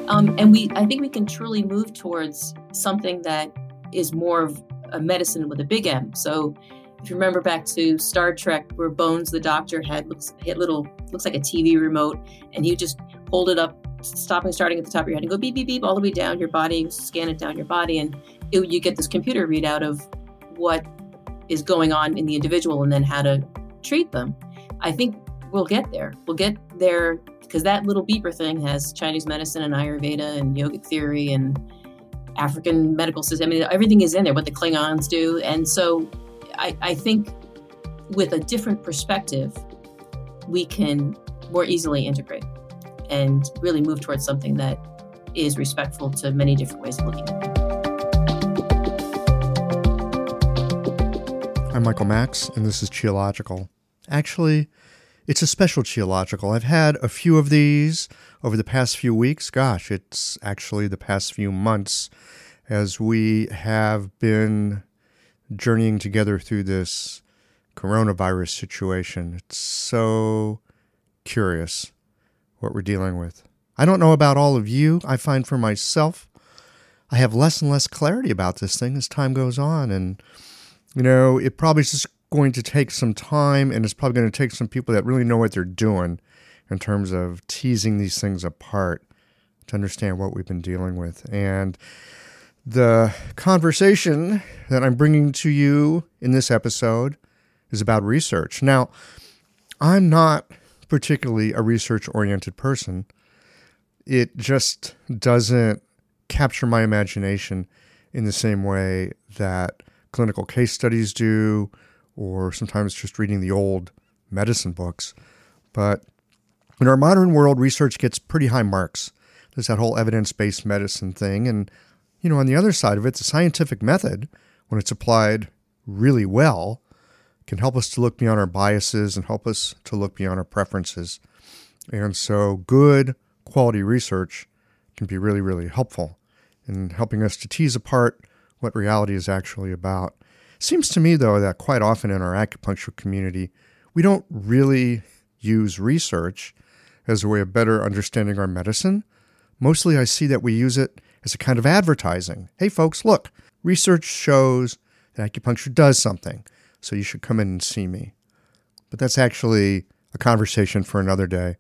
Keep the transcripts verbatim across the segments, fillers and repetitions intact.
Um, and we, I think we can truly move towards something that is more of a medicine with a big M. So if you remember back to Star Trek, where Bones the doctor had looks hit little looks like a T V remote, and you just hold it up, stopping, starting at the top of your head, and go beep beep beep all the way down your body, scan it down your body, and it, you get this computer readout of what is going on in the individual, and then how to treat them. I think we'll get there. We'll get there because that little beeper thing has Chinese medicine and Ayurveda and yogic theory and African medical system. I mean, everything is in there, what the Klingons do, and so. I, I think with a different perspective, we can more easily integrate and really move towards something that is respectful to many different ways of looking at it. I'm Michael Max, and this is Qiological. Actually, it's a special Qiological. I've had a few of these over the past few weeks. Gosh, it's actually the past few months as we have been journeying together through this coronavirus situation. It's so curious what we're dealing with. I don't know about all of you. I find for myself, I have less and less clarity about this thing as time goes on. And, you know, it probably is just going to take some time, and it's probably going to take some people that really know what they're doing in terms of teasing these things apart to understand what we've been dealing with. And the conversation that I'm bringing to you in this episode is about research. Now, I'm not particularly a research-oriented person. It just doesn't capture my imagination in the same way that clinical case studies do, or sometimes just reading the old medicine books. But in our modern world, research gets pretty high marks. There's that whole evidence-based medicine thing, and you know, on the other side of it, the scientific method, when it's applied really well, can help us to look beyond our biases and help us to look beyond our preferences. And so good quality research can be really, really helpful in helping us to tease apart what reality is actually about. It seems to me, though, that quite often in our acupuncture community, we don't really use research as a way of better understanding our medicine. Mostly I see that we use it as a kind of advertising. Hey folks, look, research shows that acupuncture does something, so you should come in and see me. But that's actually a conversation for another day.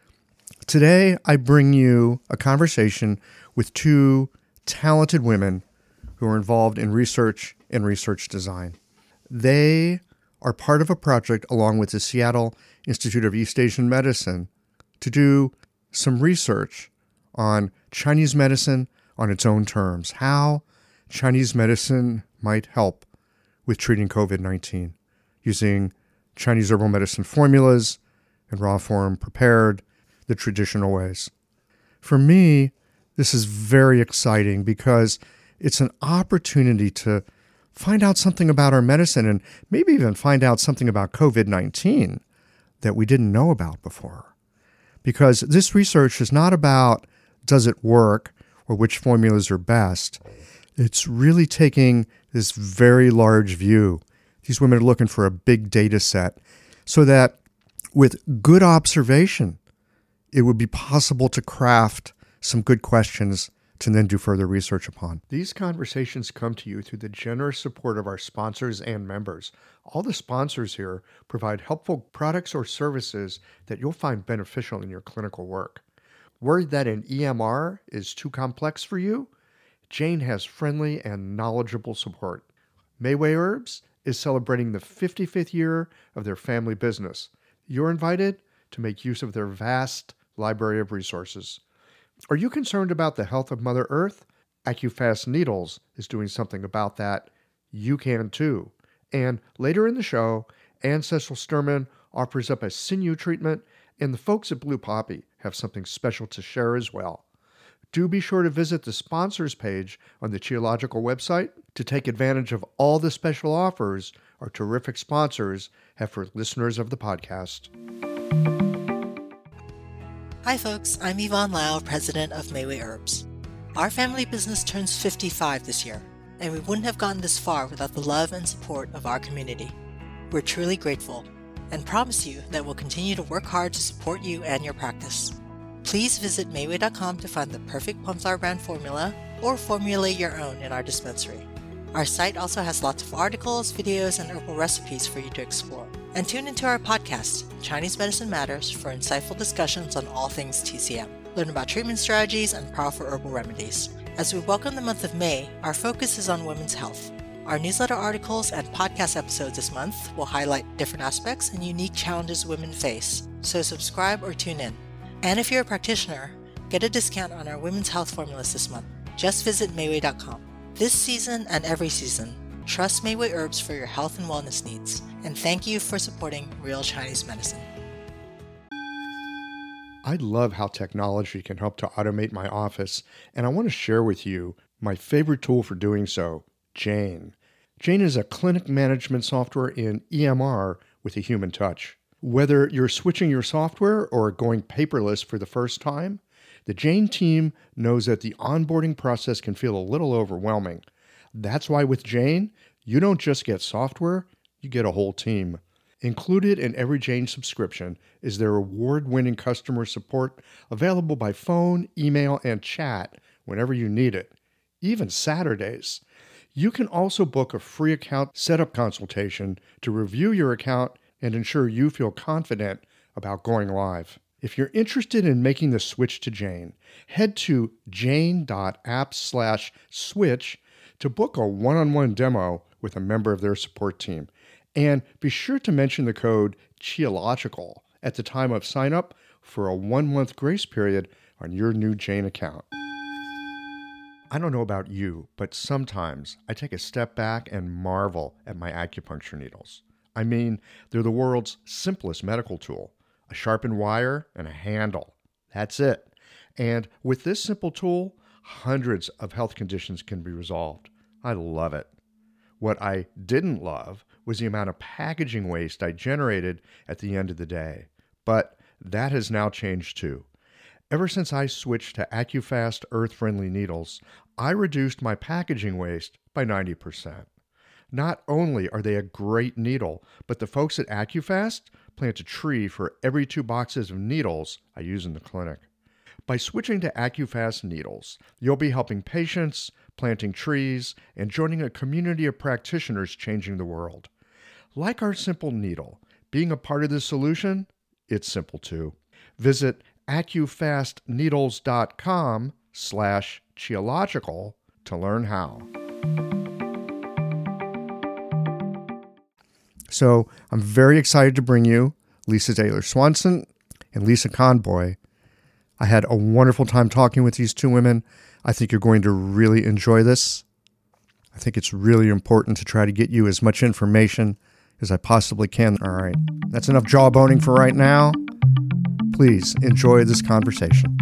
Today, I bring you a conversation with two talented women who are involved in research and research design. They are part of a project along with the Seattle Institute of East Asian Medicine to do some research on Chinese medicine on its own terms, how Chinese medicine might help with treating covid nineteen using Chinese herbal medicine formulas in raw form prepared the traditional ways. For me, this is very exciting because it's an opportunity to find out something about our medicine and maybe even find out something about covid nineteen that we didn't know about before. Because this research is not about does it work or which formulas are best. It's really taking this very large view. These women are looking for a big data set so that with good observation, it would be possible to craft some good questions to then do further research upon. These conversations come to you through the generous support of our sponsors and members. All the sponsors here provide helpful products or services that you'll find beneficial in your clinical work. Worried that an E M R is too complex for you? Jane has friendly and knowledgeable support. Mayway Herbs is celebrating the fifty-fifth year of their family business. You're invited to make use of their vast library of resources. Are you concerned about the health of Mother Earth? AccuFast Needles is doing something about that. You can too. And later in the show, Ann Cecil Sturman offers up a sinew treatment, and the folks at Blue Poppy have something special to share as well. Do be sure to visit the sponsors page on the Qiological website to take advantage of all the special offers our terrific sponsors have for listeners of the podcast. Hi folks, I'm Yvonne Lau, president of Mayway Herbs. Our family business turns fifty-five this year, and we wouldn't have gotten this far without the love and support of our community. We're truly grateful and promise you that we'll continue to work hard to support you and your practice. Please visit Mayway dot com to find the perfect Plum Flower brand formula or formulate your own in our dispensary. Our site also has lots of articles, videos, and herbal recipes for you to explore. And tune into our podcast, Chinese Medicine Matters, for insightful discussions on all things T C M. Learn about treatment strategies and powerful herbal remedies. As we welcome the month of May, our focus is on women's health. Our newsletter articles and podcast episodes this month will highlight different aspects and unique challenges women face, so subscribe or tune in. And if you're a practitioner, get a discount on our women's health formulas this month. Just visit Mayway dot com. This season and every season, trust Mayway Herbs for your health and wellness needs, and thank you for supporting Real Chinese Medicine. I love how technology can help to automate my office, and I want to share with you my favorite tool for doing so, Jane. Jane is a clinic management software in E M R with a human touch. Whether you're switching your software or going paperless for the first time, the Jane team knows that the onboarding process can feel a little overwhelming. That's why with Jane, you don't just get software, you get a whole team. Included in every Jane subscription is their award-winning customer support available by phone, email, and chat whenever you need it, even Saturdays. You can also book a free account setup consultation to review your account and ensure you feel confident about going live. If you're interested in making the switch to Jane, head to jane.app slash switch to book a one-on-one demo with a member of their support team. And be sure to mention the code Qiological at the time of sign up for a one-month grace period on your new Jane account. I don't know about you, but sometimes I take a step back and marvel at my acupuncture needles. I mean, they're the world's simplest medical tool. A sharpened wire and a handle. That's it. And with this simple tool, hundreds of health conditions can be resolved. I love it. What I didn't love was the amount of packaging waste I generated at the end of the day. But that has now changed too. Ever since I switched to AccuFast earth-friendly needles, I reduced my packaging waste by ninety percent. Not only are they a great needle, but the folks at AccuFast plant a tree for every two boxes of needles I use in the clinic. By switching to AccuFast needles, you'll be helping patients, planting trees, and joining a community of practitioners changing the world. Like our simple needle, being a part of the solution, it's simple too. Visit accufastneedles.com slash Qiological to learn how. So I'm very excited to bring you Lisa Taylor Swanson and Lisa Conboy. I had a wonderful time talking with these two women. I think you're going to really enjoy this. I think it's really important to try to get you as much information as I possibly can. All right, that's enough jawboning for right now. Please enjoy this conversation.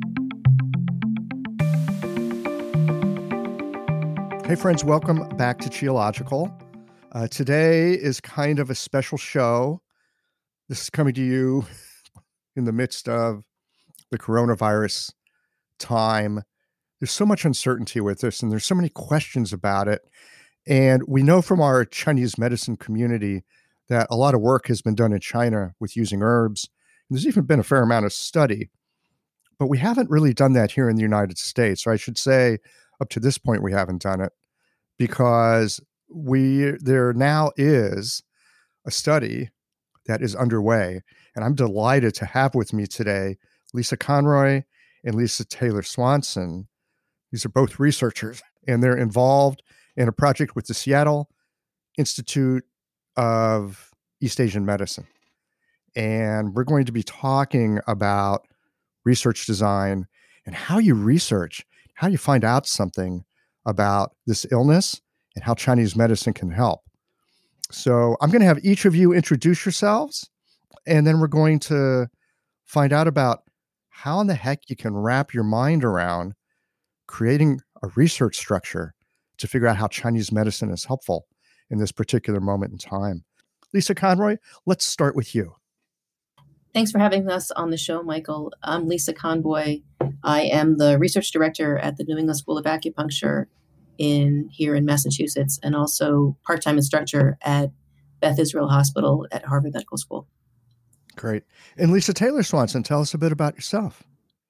Hey friends, welcome back to Qiological. Uh, today is kind of a special show. This is coming to you in the midst of the coronavirus time. There's so much uncertainty with this, and there's so many questions about it. And we know from our Chinese medicine community that a lot of work has been done in China with using herbs. And there's even been a fair amount of study. But we haven't really done that here in the United States, or I should say, up to this point, we haven't done it because we there now is a study that is underway. And I'm delighted to have with me today Lisa Conroy and Lisa Taylor Swanson. These are both researchers, and they're involved in a project with the Seattle Institute of East Asian Medicine. And we're going to be talking about research design and how you research, how you find out something about this illness and how Chinese medicine can help. So I'm going to have each of you introduce yourselves, and then we're going to find out about how in the heck you can wrap your mind around creating a research structure to figure out how Chinese medicine is helpful in this particular moment in time. Lisa Conroy, let's start with you. Thanks for having us on the show, Michael. I'm Lisa Conboy. I am the research director at the New England School of Acupuncture in here in Massachusetts, and also part-time instructor at Beth Israel Hospital at Harvard Medical School. Great. And Lisa Taylor Swanson, tell us a bit about yourself.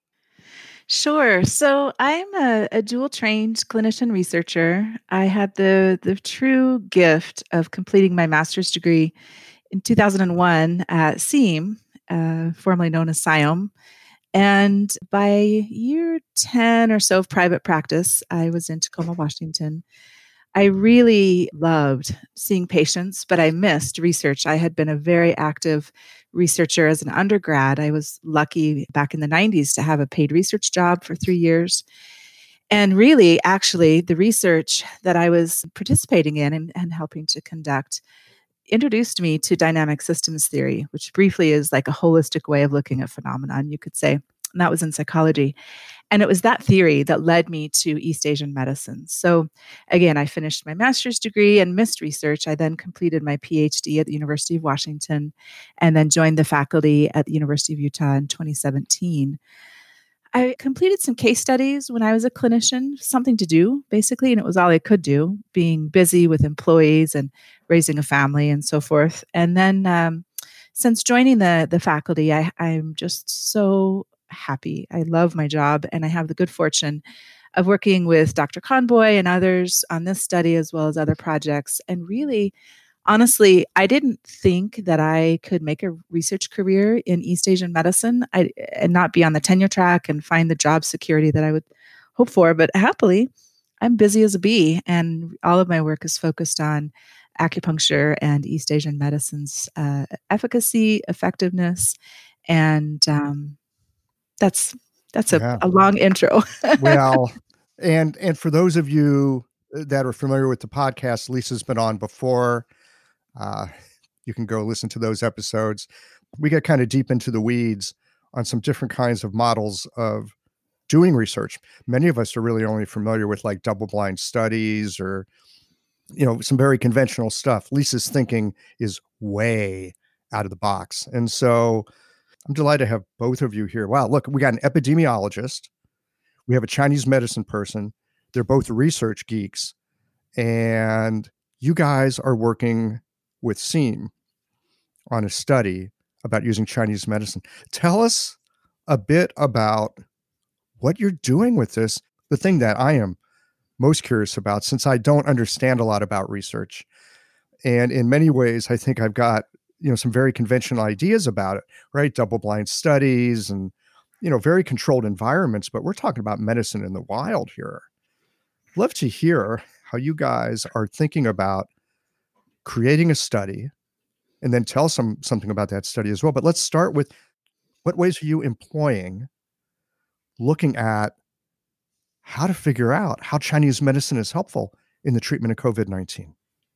Sure. So I'm a, a dual trained clinician researcher. I had the the true gift of completing my master's degree in two thousand one at SEAM, uh, formerly known as SIOM. And by year ten or so of private practice, I was in Tacoma, Washington. I really loved seeing patients, but I missed research. I had been a very active researcher as an undergrad. I was lucky back in the nineties to have a paid research job for three years. And really, actually, the research that I was participating in and, and helping to conduct introduced me to dynamic systems theory, which briefly is like a holistic way of looking at phenomenon, you could say. And that was in psychology. And it was that theory that led me to East Asian medicine. So again, I finished my master's degree and missed research. I then completed my PhD at the University of Washington and then joined the faculty at the University of Utah in twenty seventeen. I completed some case studies when I was a clinician, something to do, basically, and it was all I could do, being busy with employees and raising a family and so forth. And then um, since joining the, the faculty, I, I'm just so happy. I love my job, and I have the good fortune of working with Doctor Conboy and others on this study as well as other projects. And really, honestly, I didn't think that I could make a research career in East Asian medicine I, and not be on the tenure track and find the job security that I would hope for. But happily, I'm busy as a bee, and all of my work is focused on acupuncture and East Asian medicine's uh, efficacy, effectiveness, and um, that's that's a, Yeah. a long intro. Well, and and for those of you that are familiar with the podcast, Lisa's been on before. Uh, you can go listen to those episodes. We get kind of deep into the weeds on some different kinds of models of doing research. Many of us are really only familiar with like double-blind studies or, you know, some very conventional stuff. Lisa's thinking is way out of the box. And so I'm delighted to have both of you here. Wow, look, we got an epidemiologist. We have a Chinese medicine person. They're both research geeks. And you guys are working with SEAM on a study about using Chinese medicine. Tell us a bit about what you're doing with this. The thing that I am most curious about, since I don't understand a lot about research, and in many ways, I think I've got, you know, some very conventional ideas about it, right? Double-blind studies and, you know, very controlled environments, but we're talking about medicine in the wild here. Love to hear how you guys are thinking about creating a study, and then tell some something about that study as well. But let's start with, what ways are you employing looking at how to figure out how Chinese medicine is helpful in the treatment of COVID nineteen?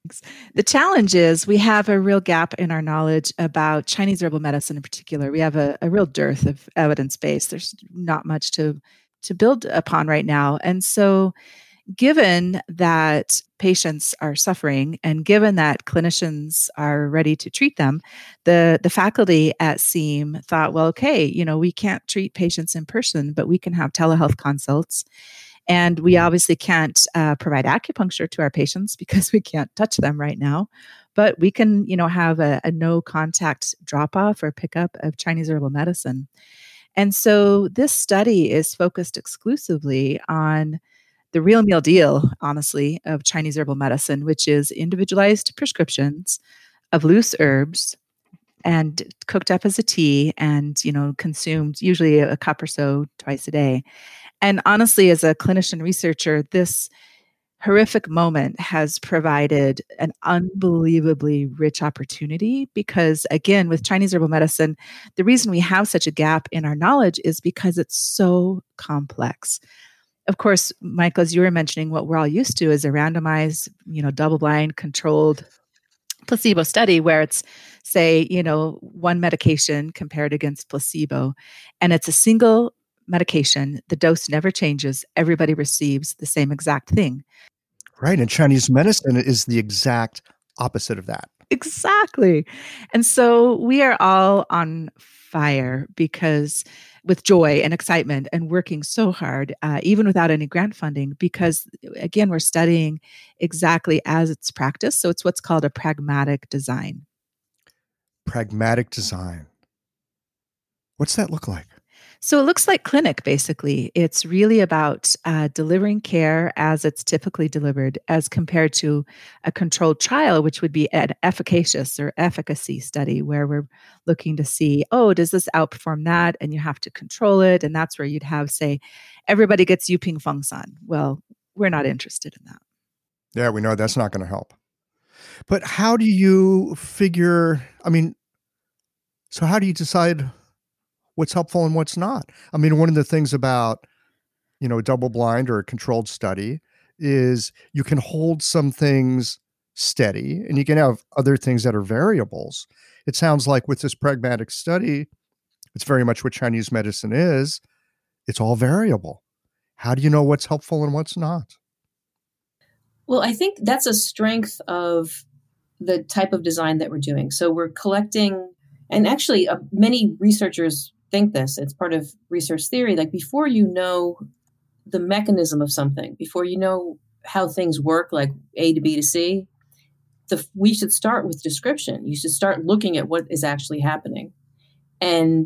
The challenge is we have a real gap in our knowledge about Chinese herbal medicine in particular. We have a, a real dearth of evidence base. There's not much to, to build upon right now. And so given that patients are suffering and given that clinicians are ready to treat them, the, the faculty at SEAM thought, well, okay, you know, we can't treat patients in person, but we can have telehealth consults. And we obviously can't uh, provide acupuncture to our patients because we can't touch them right now. But we can, you know, have a, a no contact drop off or pickup of Chinese herbal medicine. And so this study is focused exclusively on the real meal deal, honestly, of Chinese herbal medicine, which is individualized prescriptions of loose herbs and cooked up as a tea and, you know, consumed usually a cup or so twice a day. And honestly, as a clinician researcher, this horrific moment has provided an unbelievably rich opportunity because, again, with Chinese herbal medicine, the reason we have such a gap in our knowledge is because it's so complex. Of course, Michael, as you were mentioning, what we're all used to is a randomized, you know, double-blind, controlled placebo study where it's, say, you know, one medication compared against placebo, and it's a single medication. The dose never changes. Everybody receives the same exact thing. Right. And Chinese medicine is the exact opposite of that. Exactly. And so we are all on fire because with joy and excitement and working so hard, uh, even without any grant funding, because again, we're studying exactly as it's practiced. So it's what's called a pragmatic design. Pragmatic design. What's that look like? So it looks like clinic, basically. It's really about uh, delivering care as it's typically delivered, as compared to a controlled trial, which would be an efficacious or efficacy study, where we're looking to see, oh, does this outperform that? And you have to control it. And that's where you'd have, say, everybody gets Yuping Fengsan. Well, we're not interested in that. Yeah, we know that's not going to help. But how do you figure, I mean, so how do you decide what's helpful and what's not? I mean, one of the things about, you know, a double blind or a controlled study is you can hold some things steady and you can have other things that are variables. It sounds like with this pragmatic study, it's very much what Chinese medicine is. It's all variable. How do you know what's helpful and what's not? Well, I think that's a strength of the type of design that we're doing. So we're collecting, and actually uh, many researchers think this, it's part of research theory, like before you know the mechanism of something, before you know how things work, like A to B to C, the, we should start with description. You should start looking at what is actually happening. And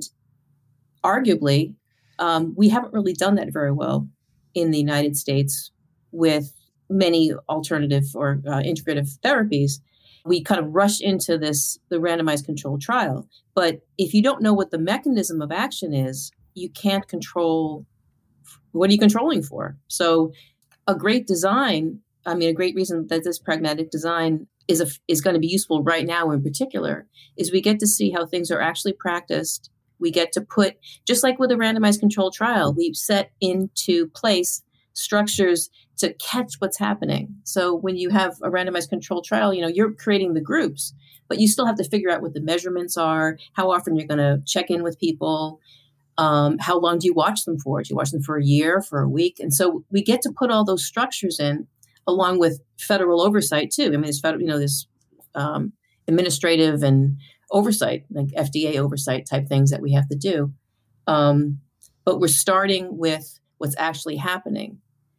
arguably, um, we haven't really done that very well in the United States with many alternative or uh, integrative therapies. We kind of rush into this, the randomized controlled trial. But if you don't know what the mechanism of action is, you can't control, what are you controlling for? So a great design, I mean, a great reason that this pragmatic design is a, is going to be useful right now in particular, is we get to see how things are actually practiced. We get to put, just like with a randomized controlled trial, we've set into place structures to catch what's happening. So when you have a randomized controlled trial, you know, you're creating the groups, but you still have to figure out what the measurements are, how often you're going to check in with people, um, how long do you watch them for? Do you watch them for a year, for a week? And so we get to put all those structures in, along with federal oversight too. I mean, there's federal, you know, this um, administrative and oversight, like F D A oversight type things that we have to do. Um, but we're starting with what's actually happening.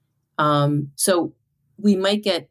Um, so we might get,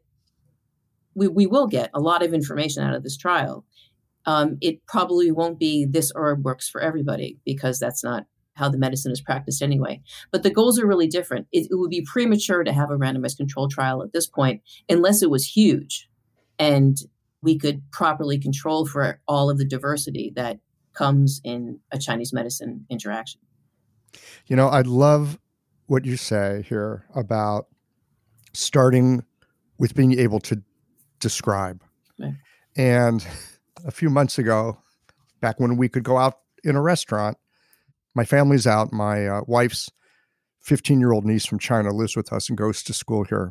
we, we will get a lot of information out of this trial. Um, it probably won't be this herb works for everybody, because that's not how the medicine is practiced anyway. But the goals are really different. It, it would be premature to have a randomized controlled trial at this point, unless it was huge and we could properly control for all of the diversity that comes in a Chinese medicine interaction. You know, I love what you say here about starting with being able to describe. Right. And a few months ago, back when we could go out in a restaurant, my family's out. My uh, wife's fifteen-year-old niece from China lives with us and goes to school here.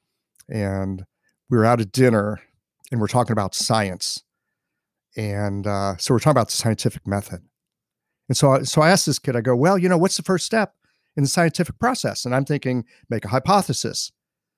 And we were out at dinner and we're talking about science. And uh, so we're talking about the scientific method. And so, so I asked this kid, I go, well, you know, what's the first step in the scientific process? And I'm thinking, make a hypothesis.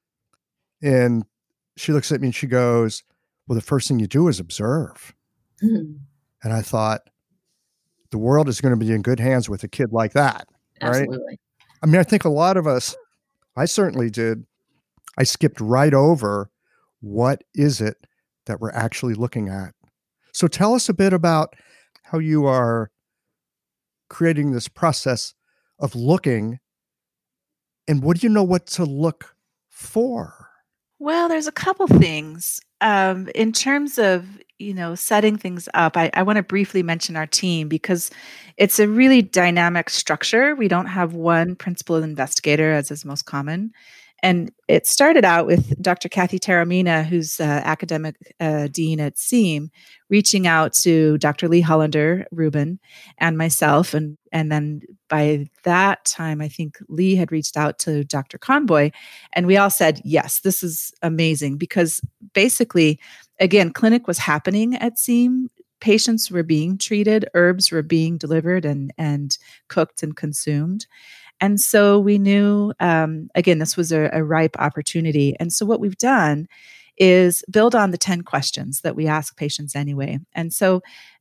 And she looks at me and she goes, well, the first thing you do is observe. Mm-hmm. And I thought, the world is going to be in good hands with a kid like that. Absolutely. Right? I mean, I think a lot of us, I certainly did, I skipped right over what is it that we're actually looking at. So tell us a bit about how you are creating this process of looking, and what do you know what to look for? Well, there's a couple things. Um, in terms of, you know, setting things up, I, I want to briefly mention our team, because it's a really dynamic structure. We don't have one principal investigator, as is most common. And it started out with Doctor Kathy Taramina, who's uh, academic uh, dean at S E A M, reaching out to Doctor Lee Hollander Rubin and myself. And, and then by that time, I think Lee had reached out to Doctor Conboy. And we all said, yes, this is amazing, because basically, again, clinic was happening at S E A M. Patients were being treated, herbs were being delivered and, and cooked and consumed. And so we knew, um, again, this was a, a ripe opportunity. And so what we've done is build on the ten questions that we ask patients anyway. And so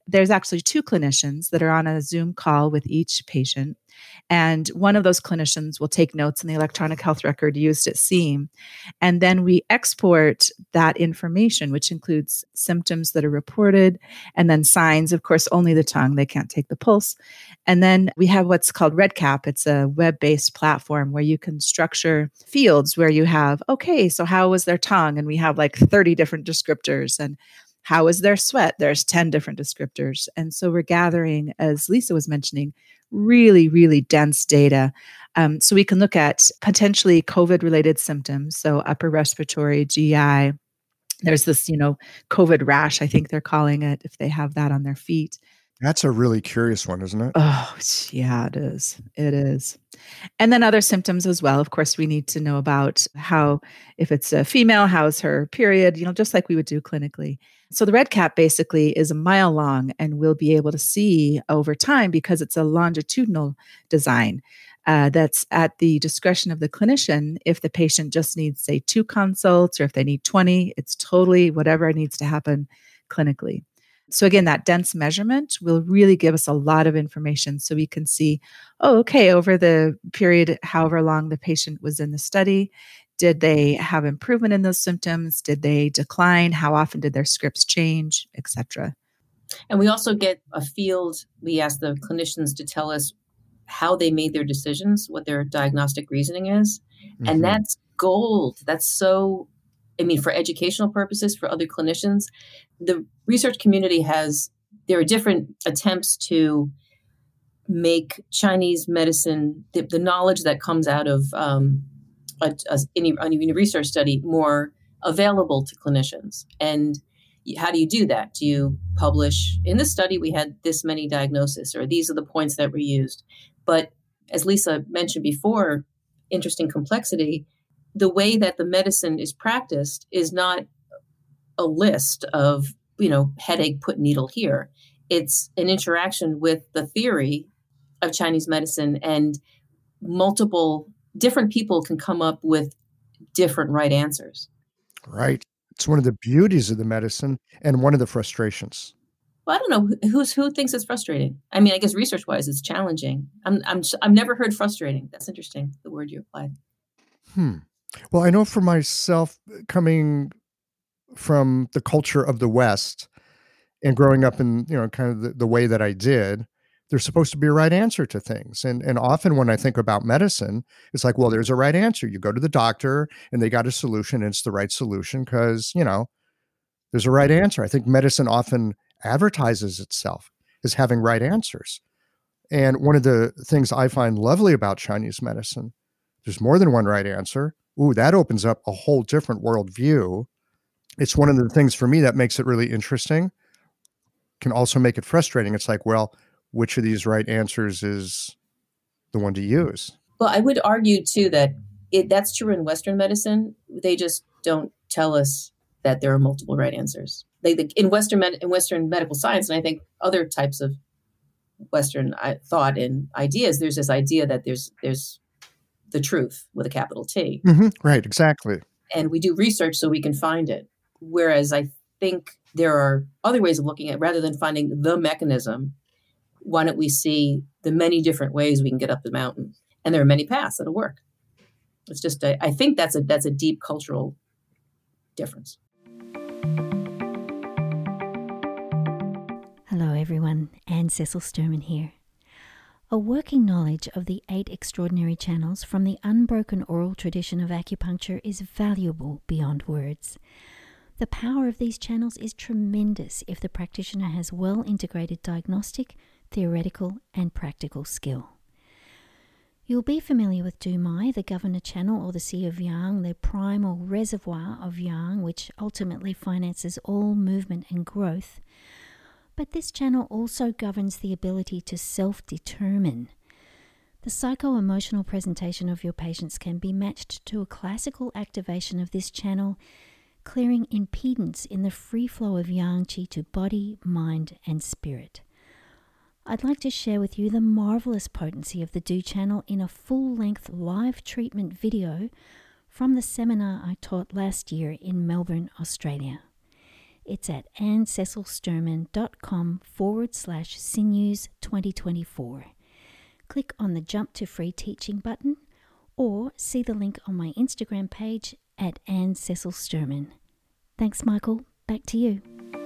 There's actually two clinicians that are on a Zoom call with each patient. And one of those clinicians will take notes in the electronic health record used at SEAM. And then we export that information, which includes symptoms that are reported and then signs, of course, only the tongue. They can't take the pulse. And then we have what's called REDCap. It's a web-based platform where you can structure fields where you have, okay, so how was their tongue? And we have like thirty different descriptors. And how is their sweat? There's ten different descriptors. And so we're gathering, as Lisa was mentioning, really, really dense data. Um, so we can look at potentially COVID-related symptoms, so upper respiratory, G I. There's this, you know, COVID rash, I think they're calling it, if they have that on their feet. That's a really curious one, isn't it? Oh, yeah, it is. It is. And then other symptoms as well. Of course, we need to know about how, if it's a female, how's her period, you know, just like we would do clinically. So the REDCap basically is a mile long, and we'll be able to see over time, because it's a longitudinal design uh, that's at the discretion of the clinician. If the patient just needs, say, two consults, or if they need twenty, it's totally whatever needs to happen clinically. So again, that dense measurement will really give us a lot of information, so we can see, oh, okay, over the period, however long the patient was in the study, did they have improvement in those symptoms? Did they decline? How often did their scripts change, et cetera? And we also get a field. We ask the clinicians to tell us how they made their decisions, what their diagnostic reasoning is. Mm-hmm. And that's gold. That's so, I mean, for educational purposes, for other clinicians, the research community has, there are different attempts to make Chinese medicine, the, the knowledge that comes out of um, a, a, any, any research study, more available to clinicians. And how do you do that? Do you publish, in this study, we had this many diagnoses, or these are the points that were used. But as Lisa mentioned before, interesting complexity, the way that the medicine is practiced is not a list of, you know, headache, put needle here. It's an interaction with the theory of Chinese medicine, and multiple different people can come up with different right answers. Right. It's one of the beauties of the medicine and one of the frustrations. Well, I don't know who's who thinks it's frustrating. I mean, I guess research-wise, it's challenging. I'm I'm I've never heard frustrating. That's interesting, the word you applied. Hmm. Well, I know for myself, coming from the culture of the West and growing up in, you know, kind of the, the way that I did, there's supposed to be a right answer to things. And and often when I think about medicine, it's like, well, there's a right answer. You go to the doctor and they got a solution, and it's the right solution because, you know, there's a right answer. I think medicine often advertises itself as having right answers. And one of the things I find lovely about Chinese medicine, there's more than one right answer. Ooh, that opens up a whole different worldview. It's one of the things for me that makes it really interesting, can also make it frustrating. It's like, well, which of these right answers is the one to use? Well, I would argue too that it, that's true in Western medicine. They just don't tell us that there are multiple right answers. They, they in Western med, in Western medical science, and I think other types of Western thought and ideas, there's this idea that there's there's the truth with a capital T. Mm-hmm. Right, exactly. And we do research so we can find it. Whereas I think there are other ways of looking at it. Rather than finding the mechanism, why don't we see the many different ways we can get up the mountain? And there are many paths that'll work. It's just, a, I think that's a that's a deep cultural difference. Hello everyone, Anne Cecil Sturman here. A working knowledge of the eight extraordinary channels from the unbroken oral tradition of acupuncture is valuable beyond words. The power of these channels is tremendous if the practitioner has well integrated diagnostic, theoretical, and practical skill. You'll be familiar with Du Mai, the governor channel, or the Sea of Yang, the primal reservoir of Yang, which ultimately finances all movement and growth. But this channel also governs the ability to self-determine. The psycho-emotional presentation of your patients can be matched to a classical activation of this channel, clearing impedance in the free flow of Yang Qi to body, mind, and spirit. I'd like to share with you the marvelous potency of the Du channel in a full-length live treatment video from the seminar I taught last year in Melbourne, Australia. It's at anncecilsturman.com forward slash sinews 2024. Click on the Jump to Free Teaching button or see the link on my Instagram page at Anne Cecil Sturman. Thanks, Michael. Back to you.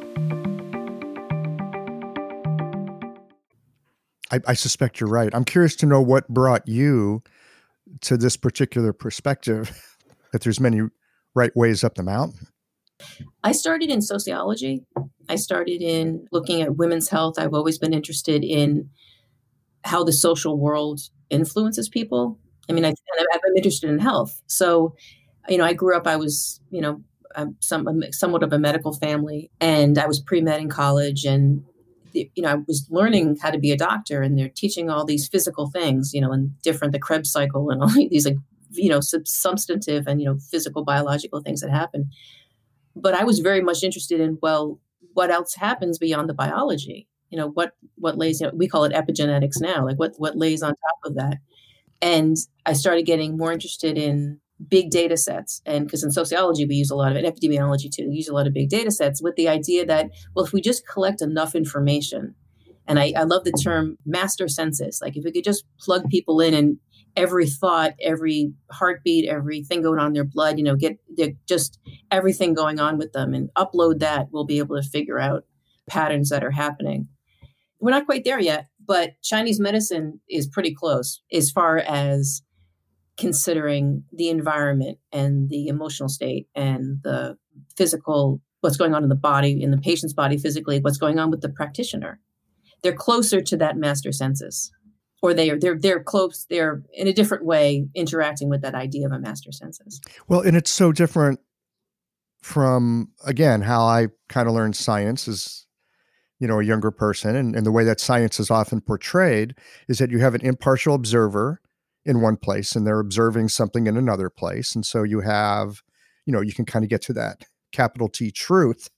I, I suspect you're right. I'm curious to know what brought you to this particular perspective that there's many right ways up the mountain. I started in sociology. I started in looking at women's health. I've always been interested in how the social world influences people. I mean, I, I've been interested in health. So, you know, I grew up, I was, you know, I'm some, I'm somewhat of a medical family, and I was pre-med in college, and you know, I was learning how to be a doctor, and they're teaching all these physical things, you know, and different, the Krebs cycle and all these, like, you know, sub- substantive and, you know, physical, biological things that happen. But I was very much interested in, well, what else happens beyond the biology? You know, what, what lays, you know, we call it epigenetics now, like what, what lays on top of that. And I started getting more interested in big data sets. And because in sociology, we use a lot of it, epidemiology too, we use a lot of big data sets with the idea that, well, if we just collect enough information, and I, I love the term master census, like if we could just plug people in and every thought, every heartbeat, everything going on in their blood, you know, get just everything going on with them and upload that, we'll be able to figure out patterns that are happening. We're not quite there yet, but Chinese medicine is pretty close as far as considering the environment and the emotional state and the physical, what's going on in the body, in the patient's body physically, what's going on with the practitioner. They're closer to that master census, or they are, they're, they're close, they're in a different way interacting with that idea of a master census. Well, and it's so different from, again, how I kind of learned science as, you know, a younger person, and, and the way that science is often portrayed is that you have an impartial observer in one place and they're observing something in another place. And so you have, you know, you can kind of get to that capital T truth.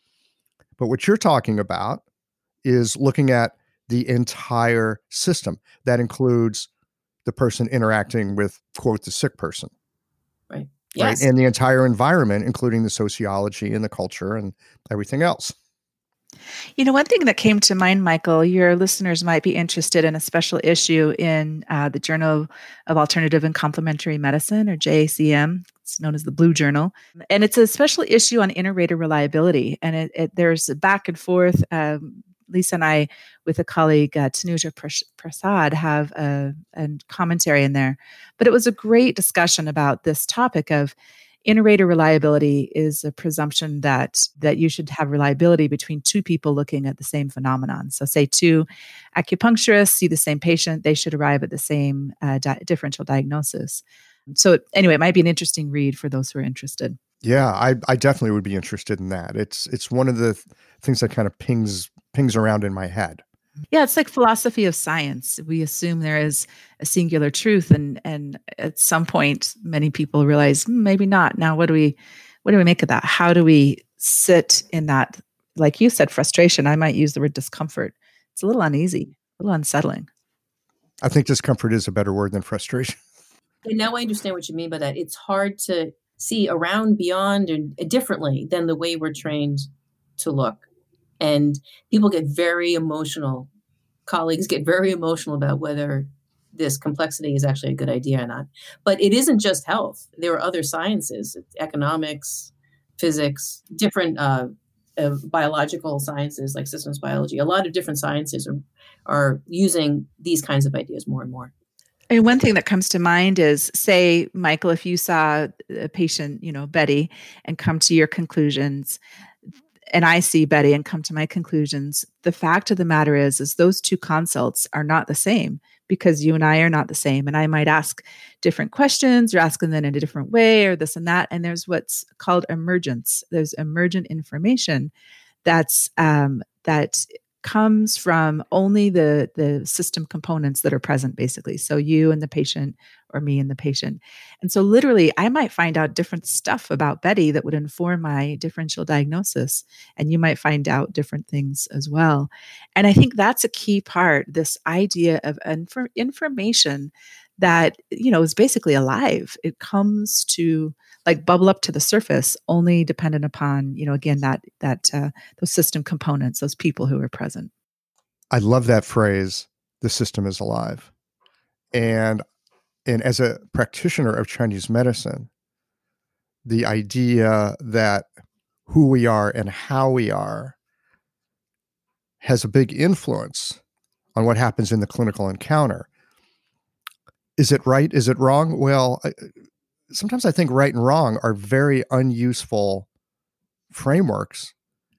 But what you're talking about is looking at the entire system. That includes the person interacting with, quote, the sick person. Right. Yes. Right? And the entire environment, including the sociology and the culture and everything else. You know, one thing that came to mind, Michael, your listeners might be interested in a special issue in uh, the Journal of Alternative and Complementary Medicine, or J A C M. It's known as the Blue Journal. And it's a special issue on inter-rater reliability. And it, it, there's a back and forth. Um, Lisa and I, with a colleague, uh, Tanuja Prasad, have a, a commentary in there. But it was a great discussion about this topic of inter-rater reliability is a presumption that that you should have reliability between two people looking at the same phenomenon. So say two acupuncturists see the same patient, they should arrive at the same uh, di- differential diagnosis. So anyway, it might be an interesting read for those who are interested. Yeah, I, I definitely would be interested in that. It's it's one of the th- things that kind of pings pings around in my head. Yeah, it's like philosophy of science. We assume there is a singular truth, and and at some point, many people realize "Hmm, maybe not. Now, what do we what do we make of that? How do we sit in that? Like you said, frustration. I might use the word discomfort. It's a little uneasy, a little unsettling. I think discomfort is a better word than frustration. And now I understand what you mean by that. It's hard to see around, beyond, and differently than the way we're trained to look. And people get very emotional. Colleagues get very emotional about whether this complexity is actually a good idea or not. But it isn't just health. There are other sciences, economics, physics, different uh, uh, biological sciences like systems biology. A lot of different sciences are, are using these kinds of ideas more and more. And one thing that comes to mind is, say, Michael, if you saw a patient, you know, Betty, and come to your conclusions, and I see Betty and come to my conclusions, the fact of the matter is, is those two consults are not the same, because you and I are not the same. And I might ask different questions or ask them in a different way or this and that. And there's what's called emergence. There's emergent information that's um, that comes from only the, the system components that are present, basically. So you and the patient, or me and the patient. And so literally, I might find out different stuff about Betty that would inform my differential diagnosis. And you might find out different things as well. And I think that's a key part, this idea of inf- information that, you know, is basically alive. It comes to like bubble up to the surface, only dependent upon, you know, again, that, that, uh, those system components, those people who are present. I love that phrase, the system is alive. And, and as a practitioner of Chinese medicine, the idea that who we are and how we are has a big influence on what happens in the clinical encounter. Is it right? Is it wrong? Well, I, sometimes I think right and wrong are very unuseful frameworks.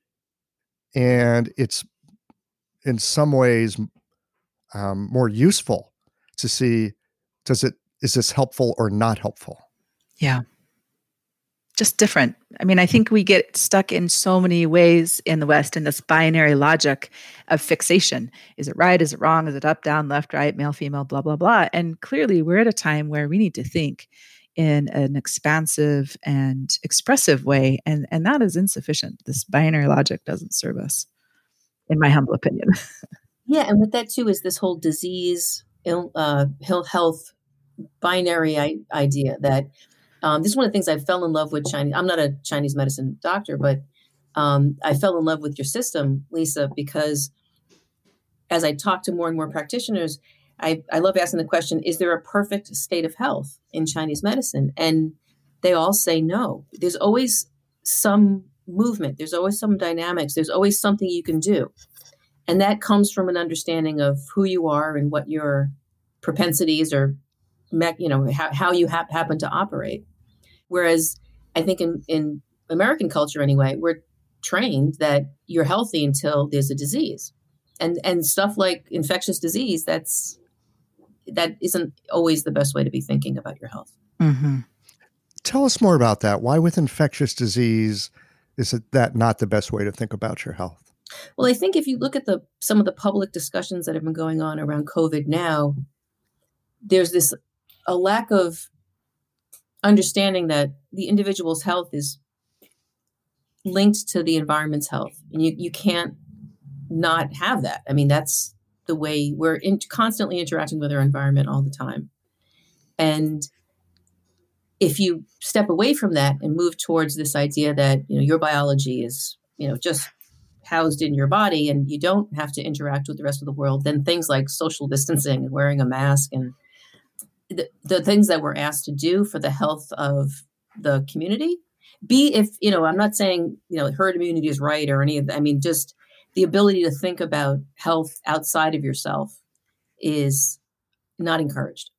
And it's in some ways um, more useful to see, does it, is this helpful or not helpful? Yeah. Just different. I mean, I think we get stuck in so many ways in the West in this binary logic of fixation. Is it right? Is it wrong? Is it up, down, left, right, male, female, blah, blah, blah. And clearly we're at a time where we need to think in an expansive and expressive way. And, and that is insufficient. This binary logic doesn't serve us, in my humble opinion. Yeah. And with that too is this whole disease, ill, uh, health binary I- idea that Um, this is one of the things I fell in love with Chinese. I'm not a Chinese medicine doctor, but um, I fell in love with your system, Lisa, because as I talk to more and more practitioners, I, I love asking the question, is there a perfect state of health in Chinese medicine? And they all say no. There's always some movement. There's always some dynamics. There's always something you can do. And that comes from an understanding of who you are and what your propensities or, you know, how, how you ha- happen to operate. Whereas I think in, in American culture anyway, we're trained that you're healthy until there's a disease. And and stuff like infectious disease, that's that isn't always the best way to be thinking about your health. Mm-hmm. Tell us more about that. Why with infectious disease is it that not the best way to think about your health? Well, I think if you look at the some of the public discussions that have been going on around COVID now, there's this a lack of understanding that the individual's health is linked to the environment's health. And you, you can't not have that. I mean, that's the way we're in, constantly interacting with our environment all the time. And if you step away from that and move towards this idea that, you know, your biology is, you know, just housed in your body and you don't have to interact with the rest of the world, then things like social distancing and wearing a mask and The, the things that we're asked to do for the health of the community, be if, you know, I'm not saying, you know, herd immunity is right or any of that. I mean, just the ability to think about health outside of yourself is not encouraged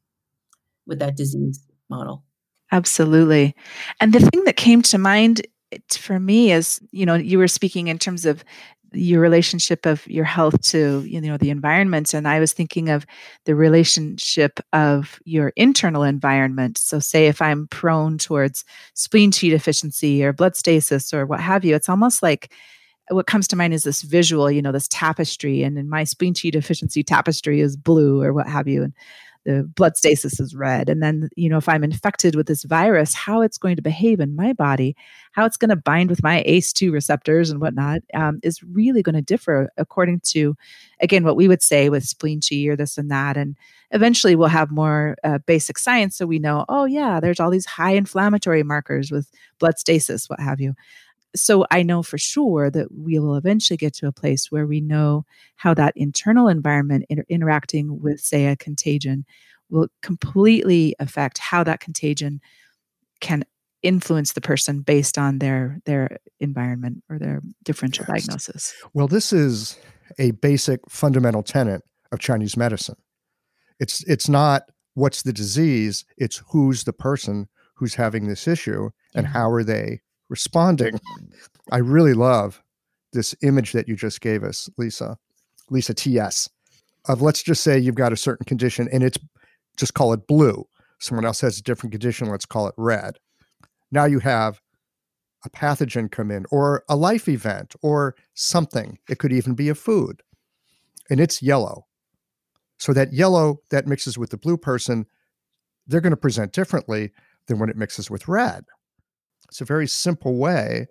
with that disease model. Absolutely. And the thing that came to mind for me is, you know, you were speaking in terms of your relationship of your health to, you know, the environment. And I was thinking of the relationship of your internal environment. So say if I'm prone towards spleen Qi deficiency or blood stasis or what have you, it's almost like what comes to mind is this visual, you know, this tapestry. And in my spleen Qi deficiency tapestry is blue or what have you. And the blood stasis is red. And then, you know, if I'm infected with this virus, how it's going to behave in my body, how it's going to bind with my A C E two receptors and whatnot, um, is really going to differ according to, again, what we would say with spleen Qi or this and that. And eventually we'll have more uh, basic science. So we know, oh yeah, there's all these high inflammatory markers with blood stasis, what have you. So I know for sure that we will eventually get to a place where we know how that internal environment inter- interacting with, say, a contagion will completely affect how that contagion can influence the person based on their their environment or their differential yes. diagnosis. Well, this is a basic fundamental tenet of Chinese medicine. It's it's not what's the disease, it's who's the person who's having this issue and how are they responding. I really love this image that you just gave us, Lisa, Lisa T S, of let's just say you've got a certain condition and it's just call it blue. Someone else has a different condition, let's call it red. Now you have a pathogen come in or a life event or something. It could even be a food and it's yellow. So that yellow that mixes with the blue person, they're going to present differently than when it mixes with red. It's a very simple way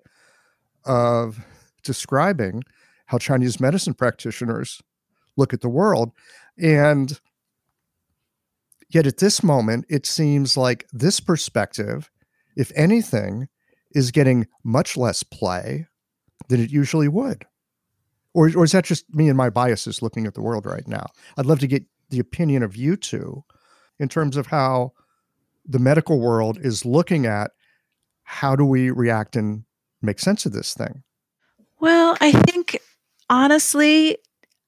of describing how Chinese medicine practitioners look at the world. And yet at this moment, it seems like this perspective if anything, is getting much less play than it usually would. Or, or is that just me and my biases looking at the world right now? I'd love to get the opinion of you two in terms of how the medical world is looking at how do we react and make sense of this thing? Well, I think honestly,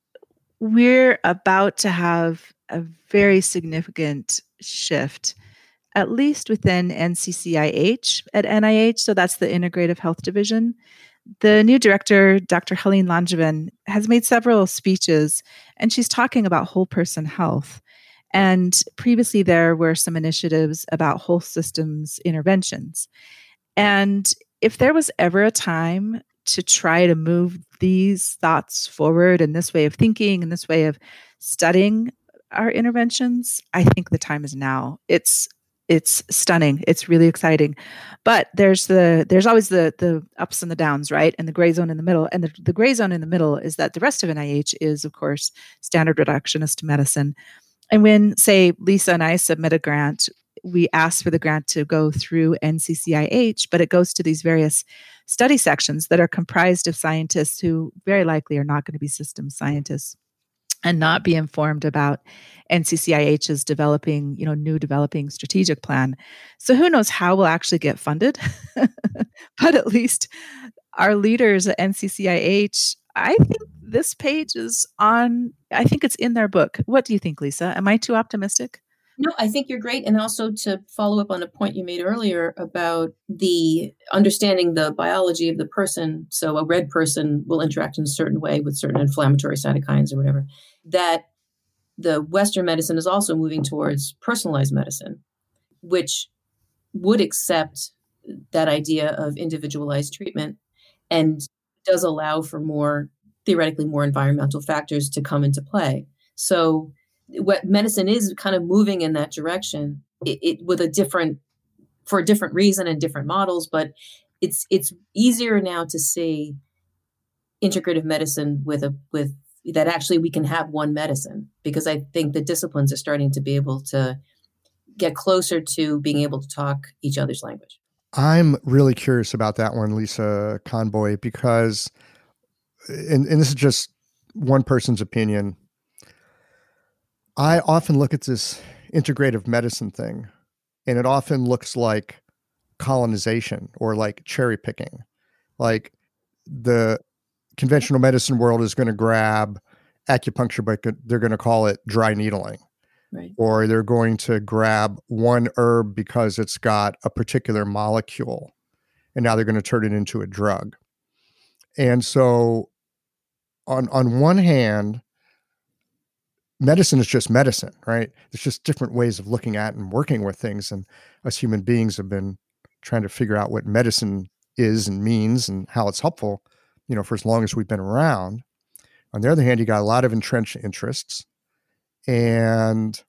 we're about to have a very significant shift, at least within N C C I H at N I H. So that's the Integrative Health Division. The new director, Doctor Helene Langevin, has made several speeches, and she's talking about whole person health. And previously, there were some initiatives about whole systems interventions. And if there was ever a time to try to move these thoughts forward and this way of thinking and this way of studying our interventions, I think the time is now. It's it's stunning. It's really exciting. But there's the there's always the the ups and the downs, right? And the gray zone in the middle. And the, the gray zone in the middle is that the rest of N I H is, of course, standard reductionist medicine. And when, say, Lisa and I submit a grant, we ask for the grant to go through N C C I H, but it goes to these various study sections that are comprised of scientists who very likely are not going to be systems scientists and not be informed about N C C I H's developing, you know, new developing strategic plan. So who knows how we'll actually get funded, but at least our leaders at N C C I H, I think this page is on, I think it's in their book. What do you think, Lisa? Am I too optimistic? No, I think you're great. And also to follow up on a point you made earlier about the understanding the biology of the person. So a red person will interact in a certain way with certain inflammatory cytokines or whatever. That the Western medicine is also moving towards personalized medicine, which would accept that idea of individualized treatment and does allow for more, theoretically, more environmental factors to come into play. So what medicine is kind of moving in that direction, it, it with a different, for a different reason and different models, but it's it's easier now to see integrative medicine with a with that actually we can have one medicine, because I think the disciplines are starting to be able to get closer to being able to talk each other's language. I'm really curious about that one, Lisa Conboy, because, and, and this is just one person's opinion, I often look at this integrative medicine thing, and it often looks like colonization or like cherry picking. Like the conventional medicine world is going to grab acupuncture, but they're going to call it dry needling. Right. Or they're going to grab one herb because it's got a particular molecule, and now they're going to turn it into a drug. And so on, on one hand, medicine is just medicine, right? There's just different ways of looking at and working with things. And us human beings have been trying to figure out what medicine is and means and how it's helpful, you know, for as long as we've been around. On the other hand, you got a lot of entrenched interests. And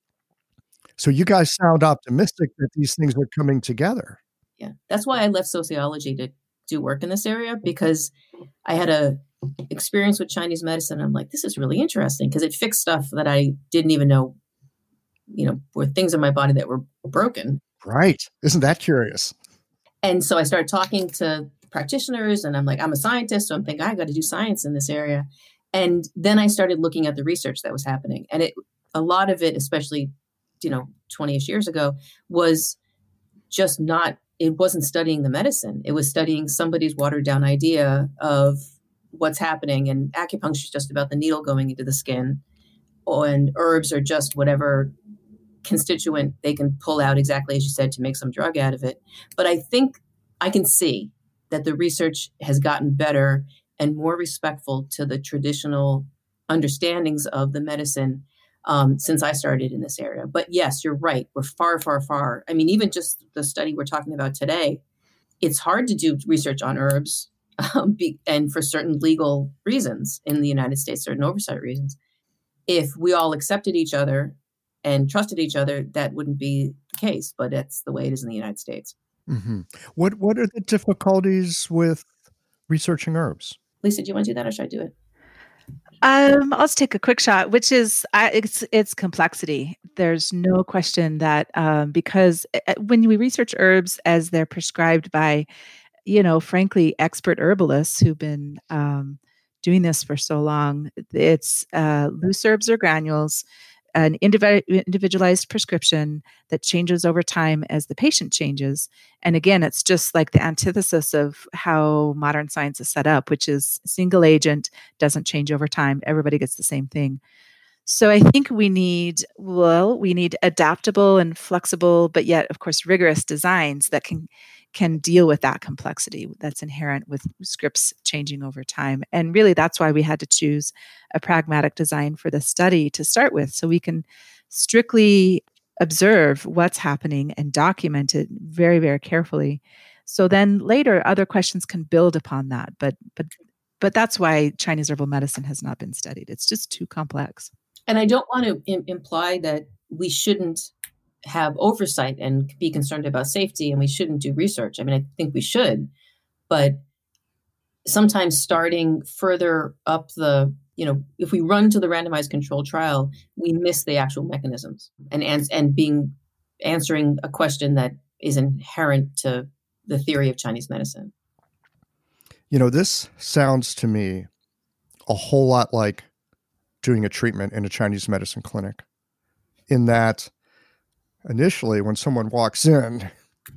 so you guys sound optimistic that these things are coming together. Yeah. That's why I left sociology to do work in this area, because I had a experience with Chinese medicine. I'm like, this is really interesting because it fixed stuff that I didn't even know, you know, were things in my body that were broken. Right. Isn't that curious? And so I started talking to practitioners, and I'm like, I'm a scientist, so I'm thinking I got to do science in this area. And then I started looking at the research that was happening. And it, a lot of it, especially, you know, twenty-ish years ago, was just not, it wasn't studying the medicine. It was studying somebody's watered down idea of what's happening. And acupuncture is just about the needle going into the skin, and herbs are just whatever constituent they can pull out, exactly as you said, to make some drug out of it. But I think I can see that the research has gotten better and more respectful to the traditional understandings of the medicine um, since I started in this area. But yes, you're right. We're far, far, far. I mean, even just the study we're talking about today, it's hard to do research on herbs um, be, and for certain legal reasons in the United States, certain oversight reasons. If we all accepted each other and trusted each other, that wouldn't be the case, but that's the way it is in the United States. Mm-hmm. What What are the difficulties with researching herbs? Lisa, do you want to do that, or should I do it? Um, let's take a quick shot, which is uh, it's it's complexity. There's no question that um, because uh, when we research herbs as they're prescribed by, you know, frankly, expert herbalists who've been um, doing this for so long, it's uh, loose herbs or granules, an indiv- individualized prescription that changes over time as the patient changes. And again, it's just like the antithesis of how modern science is set up, which is single agent, doesn't change over time. Everybody gets the same thing. So I think we need, well, we need adaptable and flexible, but yet, of course, rigorous designs that can can deal with that complexity that's inherent with scripts changing over time. And really, that's why we had to choose a pragmatic design for the study to start with, so we can strictly observe what's happening and document it very, very carefully. So then later, other questions can build upon that. But but but that's why Chinese herbal medicine has not been studied. It's just too complex. And I don't want to im- imply that we shouldn't have oversight and be concerned about safety and we shouldn't do research. I mean, I think we should, but sometimes starting further up the, you know, if we run to the randomized control trial, we miss the actual mechanisms and and, and being answering a question that is inherent to the theory of Chinese medicine. You know, this sounds to me a whole lot like doing a treatment in a Chinese medicine clinic, in that initially when someone walks in,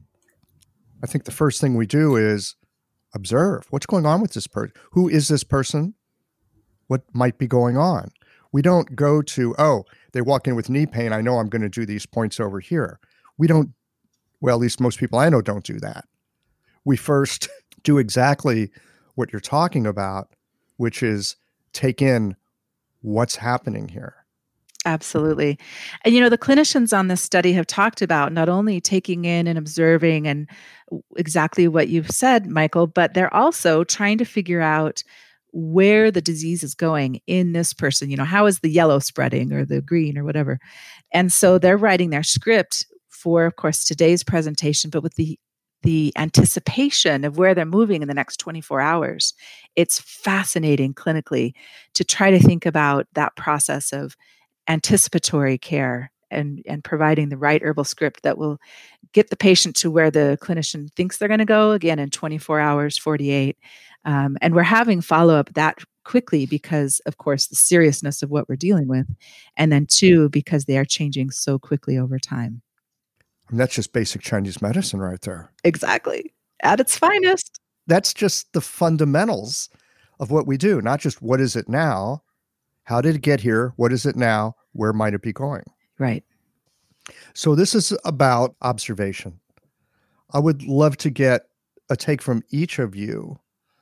I think the first thing we do is observe what's going on with this person. Who is this person? What might be going on? We don't go to, oh, they walk in with knee pain, I know I'm going to do these points over here. We don't, well, at least most people I know don't do that. We first do exactly what you're talking about, which is take in what's happening here. Absolutely. And, you know, the clinicians on this study have talked about not only taking in and observing and exactly what you've said, Michael, but they're also trying to figure out where the disease is going in this person. You know, how is the yellow spreading or the green or whatever? And so they're writing their script for, of course, today's presentation, but with the the anticipation of where they're moving in the next twenty-four hours. It's fascinating clinically to try to think about that process of anticipatory care and, and providing the right herbal script that will get the patient to where the clinician thinks they're going to go, again, in twenty-four hours, forty-eight. Um, and we're having follow-up that quickly because, of course, the seriousness of what we're dealing with. And then two, because they are changing so quickly over time. And that's just basic Chinese medicine right there. Exactly. At its finest. That's just the fundamentals of what we do, not just what is it now, how did it get here, what is it now, where might it be going? Right. So this is about observation. I would love to get a take from each of you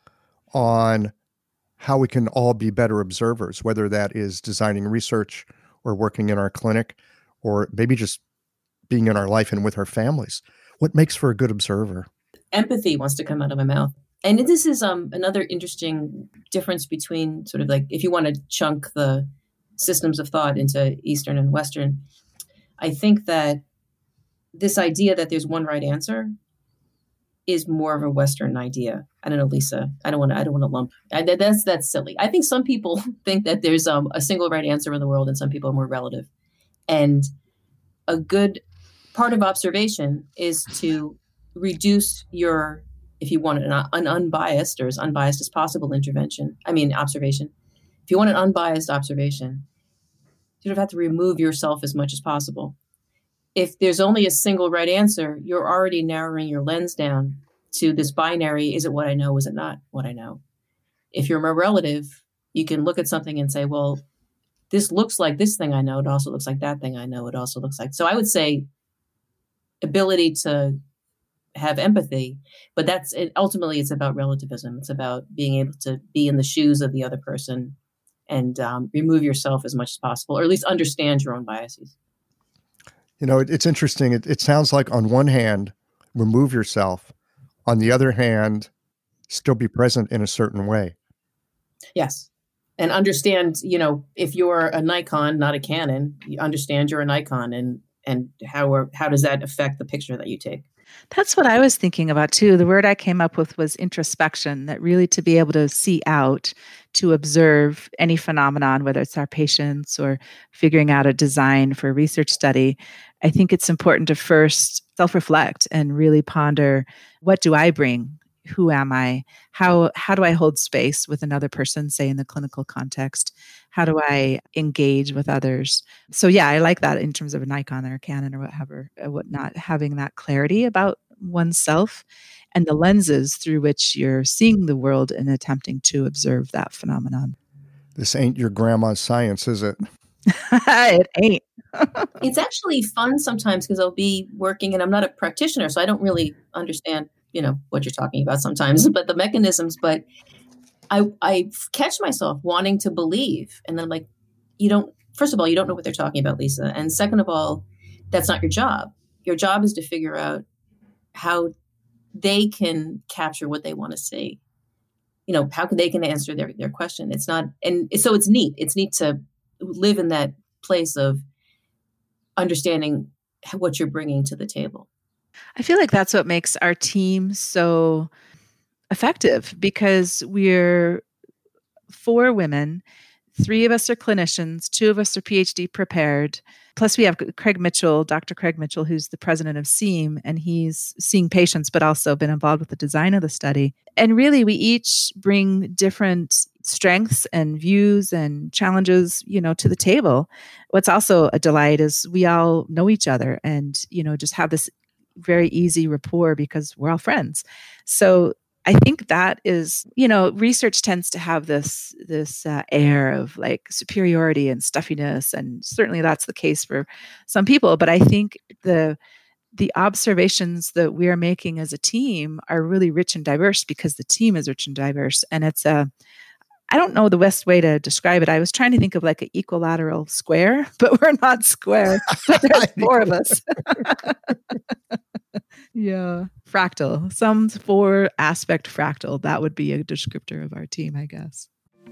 on how we can all be better observers, whether that is designing research or working in our clinic, or maybe just being in our life and with our families. What makes for a good observer? Empathy wants to come out of my mouth. And this is um, another interesting difference between sort of like, if you want to chunk the systems of thought into Eastern and Western, I think that this idea that there's one right answer is more of a Western idea. I don't know, Lisa. I don't want to. I don't want to lump. I, that's that's silly. I think some people think that there's um, a single right answer in the world, and some people are more relative. And a good part of observation is to reduce your, if you want an, an unbiased or as unbiased as possible intervention. I mean, observation. If you want an unbiased observation, you don't have to remove yourself as much as possible. If there's only a single right answer, you're already narrowing your lens down to this binary. Is it what I know? Is it not what I know? If you're a relative, you can look at something and say, well, this looks like this thing I know. It also looks like that thing I know. It also looks like. So I would say ability to have empathy, but that's it. Ultimately, it's about relativism. It's about being able to be in the shoes of the other person and um, remove yourself as much as possible, or at least understand your own biases. You know, it, it's interesting. It, it sounds like on one hand, remove yourself. On the other hand, still be present in a certain way. Yes. And understand, you know, if you're a Nikon, not a Canon, you understand you're a Nikon, and and how are, how does that affect the picture that you take? That's what I was thinking about too. The word I came up with was introspection, that really to be able to see out, to observe any phenomenon, whether it's our patients or figuring out a design for a research study. I think it's important to first self-reflect and really ponder, what do I bring? Who am I? How how do I hold space with another person, say in the clinical context? How do I engage with others? So yeah, I like that in terms of a Nikon or a Canon or whatever, uh, whatnot, having that clarity about oneself and the lenses through which you're seeing the world and attempting to observe that phenomenon. This ain't your grandma's science, is it? It ain't. It's actually fun sometimes because I'll be working and I'm not a practitioner, so I don't really understand, you know, what you're talking about sometimes, but the mechanisms, but I, I catch myself wanting to believe. And then I'm like, you don't, first of all, you don't know what they're talking about, Lisa. And second of all, that's not your job. Your job is to figure out how they can capture what they want to see. You know, how can they can answer their, their question. It's not, and so it's neat. It's neat to live in that place of understanding what you're bringing to the table. I feel like that's what makes our team so effective, because we're four women. Three of us are clinicians. Two of us are PhD prepared. Plus we have Craig Mitchell, Doctor Craig Mitchell, who's the president of S E A M, and he's seeing patients, but also been involved with the design of the study. And really we each bring different strengths and views and challenges, you know, to the table. What's also a delight is we all know each other and, you know, just have this very easy rapport because we're all friends. So I think that is, you know, research tends to have this this uh, air of like superiority and stuffiness, and certainly that's the case for some people. But I think the the observations that we are making as a team are really rich and diverse because the team is rich and diverse, and it's a I don't know the best way to describe it. I was trying to think of like an equilateral square, but we're not square. But there's four of us. Yeah. Fractal. Some four aspect fractal. That would be a descriptor of our team, I guess.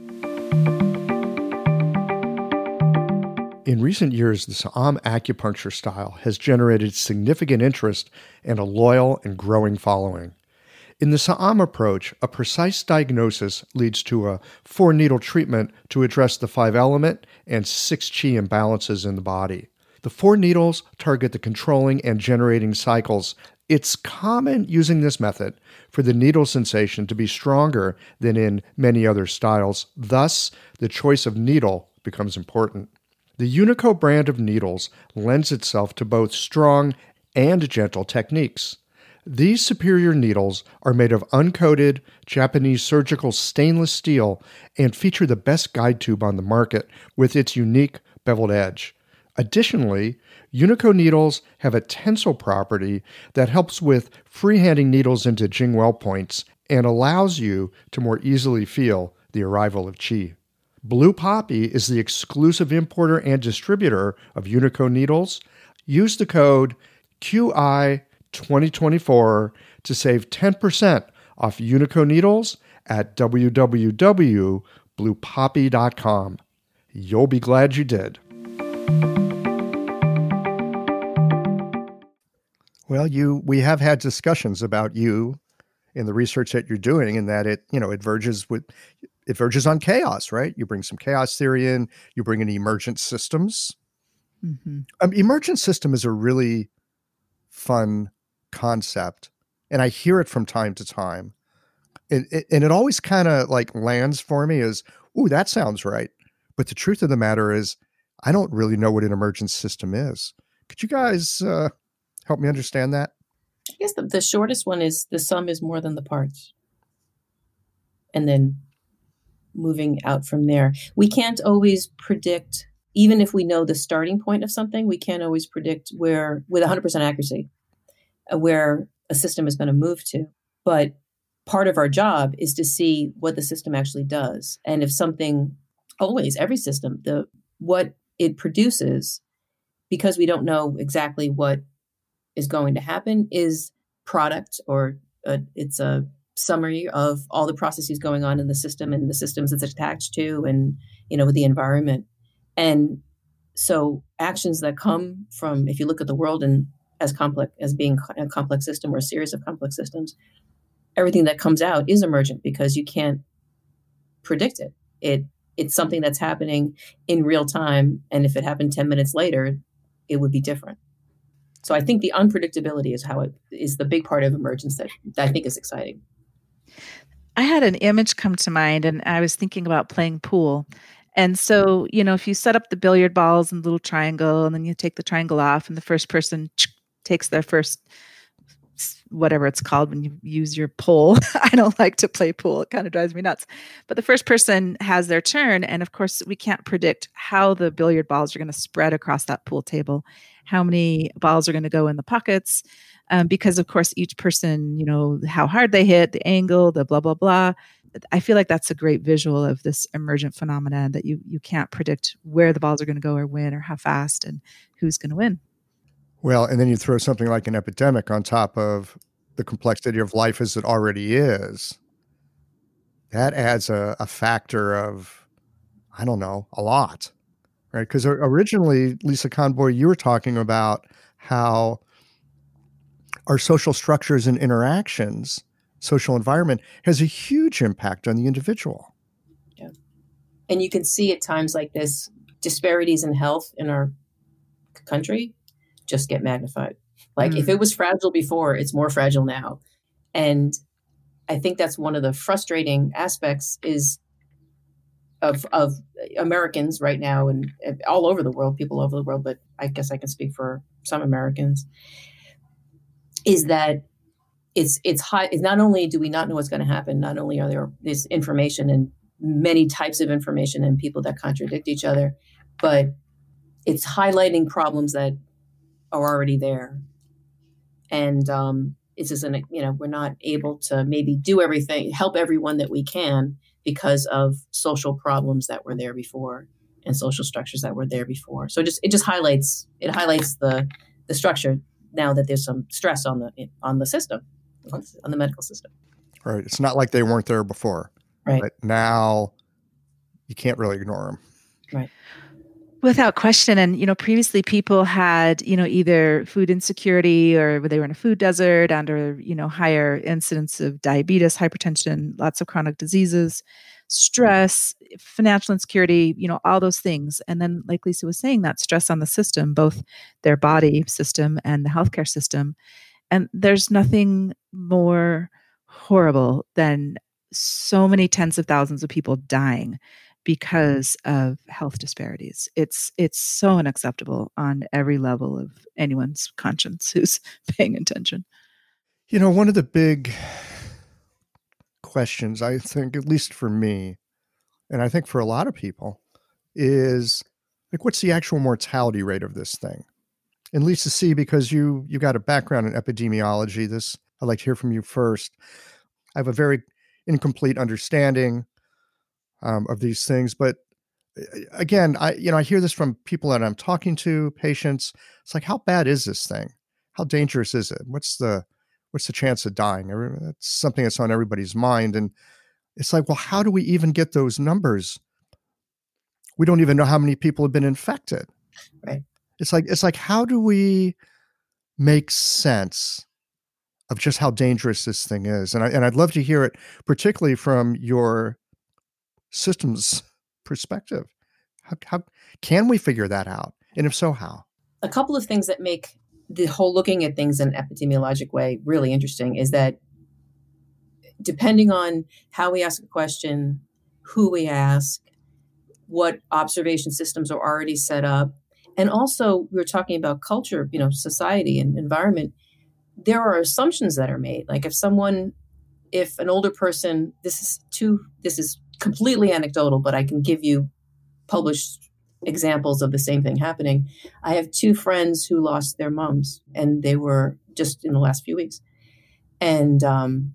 In recent years, the Sa'am acupuncture style has generated significant interest and a loyal and growing following. In the Sa'am approach, a precise diagnosis leads to a four-needle treatment to address the five-element and six chi imbalances in the body. The four needles target the controlling and generating cycles. It's common using this method for the needle sensation to be stronger than in many other styles. Thus, the choice of needle becomes important. The Unico brand of needles lends itself to both strong and gentle techniques. These superior needles are made of uncoated Japanese surgical stainless steel and feature the best guide tube on the market with its unique beveled edge. Additionally, Unico needles have a tensile property that helps with freehanding needles into Jingwell points and allows you to more easily feel the arrival of qi. Blue Poppy is the exclusive importer and distributor of Unico needles. Use the code Q I twenty twenty-four to save ten percent off Unico needles at w w w dot blue poppy dot com. You'll be glad you did. Well, you we have had discussions about you in the research that you're doing, and that it, you know, it verges with it verges on chaos, right? You bring some chaos theory in, you bring in emergent systems. Mm-hmm. Um, emergent system is a really fun concept, and I hear it from time to time. It, it, and it always kind of like lands for me as, ooh, that sounds right. But the truth of the matter is, I don't really know what an emergent system is. Could you guys uh, help me understand that? I guess the, the shortest one is the sum is more than the parts. And then moving out from there. We can't always predict, even if we know the starting point of something, we can't always predict where, with one hundred percent accuracy, uh, where a system is going to move to. But part of our job is to see what the system actually does. And if something, always, every system, the what it produces, because we don't know exactly what is going to happen, is product, or a, it's a summary of all the processes going on in the system and the systems it's attached to, and, you know, the environment. And so actions that come from, if you look at the world in as complex as being a complex system or a series of complex systems, everything that comes out is emergent because you can't predict it. It it's something that's happening in real time, and if it happened ten minutes later, it would be different. So I think the unpredictability is how it is the big part of emergence that, that I think is exciting. I had an image come to mind, and I was thinking about playing pool. And so, you know, if you set up the billiard balls in the little triangle, and then you take the triangle off, and the first person takes their first, whatever it's called when you use your pole. I don't like to play pool. It kind of drives me nuts. But the first person has their turn. And of course, we can't predict how the billiard balls are going to spread across that pool table, how many balls are going to go in the pockets. Um, because of course, each person, you know, how hard they hit, the angle, the blah, blah, blah. I feel like that's a great visual of this emergent phenomenon that you you can't predict where the balls are going to go or when or how fast and who's going to win. Well, and then you throw something like an epidemic on top of the complexity of life as it already is. That adds a, a factor of, I don't know, a lot, right? Because originally, Lisa Conboy, you were talking about how our social structures and interactions, social environment, has a huge impact on the individual. Yeah. And you can see at times like this, disparities in health in our country just get magnified. Like mm. if it was fragile before, it's more fragile now. And I think that's one of the frustrating aspects is of of Americans right now and all over the world, people all over the world, but I guess I can speak for some Americans, is that it's it's high. It's not only do we not know what's going to happen, not only are there this information and many types of information and people that contradict each other, but it's highlighting problems that are already there. And um, it's just, an, you know, we're not able to maybe do everything, help everyone that we can because of social problems that were there before and social structures that were there before. So it just, it just highlights, it highlights the, the structure now that there's some stress on the, on the system, on the medical system. Right. It's not like they weren't there before. Right. But now you can't really ignore them. Right. Without question. And, you know, previously people had, you know, either food insecurity or they were in a food desert under, you know, higher incidence of diabetes, hypertension, lots of chronic diseases, stress, financial insecurity, you know, all those things. And then, like Lisa was saying, that stress on the system, both their body system and the healthcare system. And there's nothing more horrible than so many tens of thousands of people dying because of health disparities. It's it's so unacceptable on every level of anyone's conscience who's paying attention. You know, one of the big questions, I think, at least for me, and I think for a lot of people, is like, what's the actual mortality rate of this thing? And Lisa C., because you you got a background in epidemiology, this I'd like to hear from you first. I have a very incomplete understanding Um, of these things. But again, I, you know, I hear this from people that I'm talking to, patients. It's like, how bad is this thing? How dangerous is it? What's the, what's the chance of dying? That's something that's on everybody's mind. And it's like, well, how do we even get those numbers? We don't even know how many people have been infected. Right. It's like, it's like, how do we make sense of just how dangerous this thing is? And I, and I'd love to hear it, particularly from your systems perspective. How, how can we figure that out? And if so, how? A couple of things that make the whole looking at things in an epidemiologic way really interesting is that depending on how we ask a question, who we ask, what observation systems are already set up, and also we were talking about culture, you know, society and environment, there are assumptions that are made. Like if someone, if an older person, this is too, this is completely anecdotal, but I can give you published examples of the same thing happening. I have two friends who lost their moms, and they were just in the last few weeks. And um,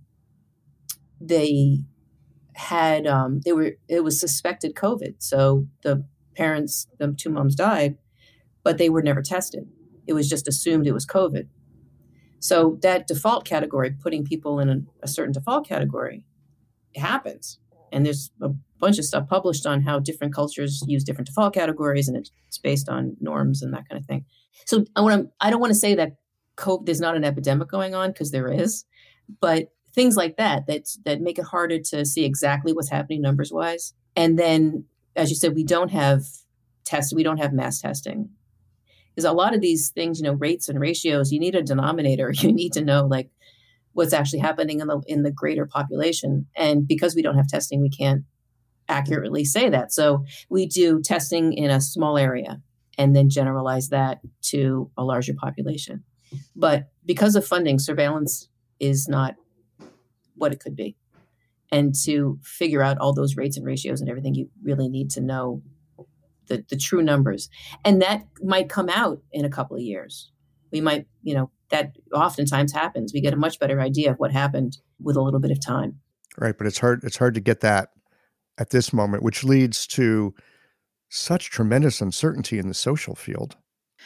they had, um, they were, it was suspected COVID. So the parents, the two moms died, but they were never tested. It was just assumed it was COVID. So that default category, putting people in a, a certain default category, it happens. And there's a bunch of stuff published on how different cultures use different default categories, and it's based on norms and that kind of thing. So I want to, I don't want to say that COVID, there's not an epidemic going on, because there is, but things like that, that, that make it harder to see exactly what's happening numbers wise. And then, as you said, we don't have tests, we don't have mass testing. Because a lot of these things, you know, rates and ratios, you need a denominator. You need to know like what's actually happening in the in the greater population. And because we don't have testing, we can't accurately say that. So we do testing in a small area and then generalize that to a larger population. But because of funding, surveillance is not what it could be. And to figure out all those rates and ratios and everything, you really need to know the, the true numbers. And that might come out in a couple of years. We might, you know, that oftentimes happens. We get a much better idea of what happened with a little bit of time. Right. But it's hard, it's hard to get that at this moment, which leads to such tremendous uncertainty in the social field.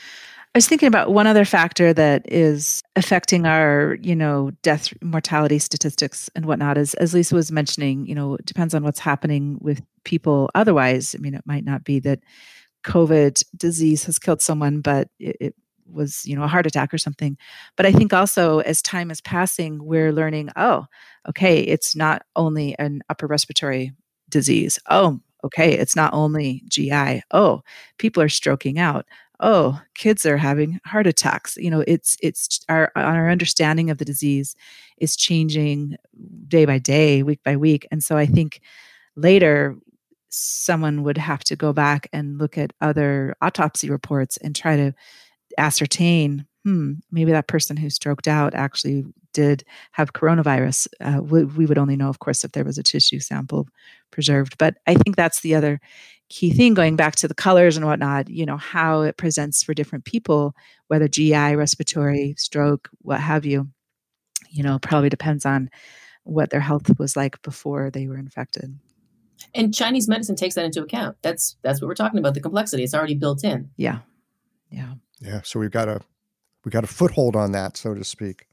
I was thinking about one other factor that is affecting our, you know, death mortality statistics and whatnot, as, as Lisa was mentioning, you know, it depends on what's happening with people otherwise. I mean, it might not be that COVID disease has killed someone, but it, it was, you know, a heart attack or something. But I think also as time is passing, we're learning, oh, okay, it's not only an upper respiratory disease. Oh, okay, it's not only G I. Oh, people are stroking out. Oh, kids are having heart attacks. You know, it's it's our our understanding of the disease is changing day by day, week by week. And so I think later someone would have to go back and look at other autopsy reports and try to ascertain, hmm, maybe that person who stroked out actually did have coronavirus. Uh, we, we would only know, of course, if there was a tissue sample preserved. But I think that's the other key thing, going back to the colors and whatnot, you know, how it presents for different people, whether G I, respiratory, stroke, what have you, you know, probably depends on what their health was like before they were infected. And Chinese medicine takes that into account. That's that's what we're talking about, the complexity. It's already built in. Yeah. Yeah. Yeah. So we've got a we got a foothold on that, so to speak.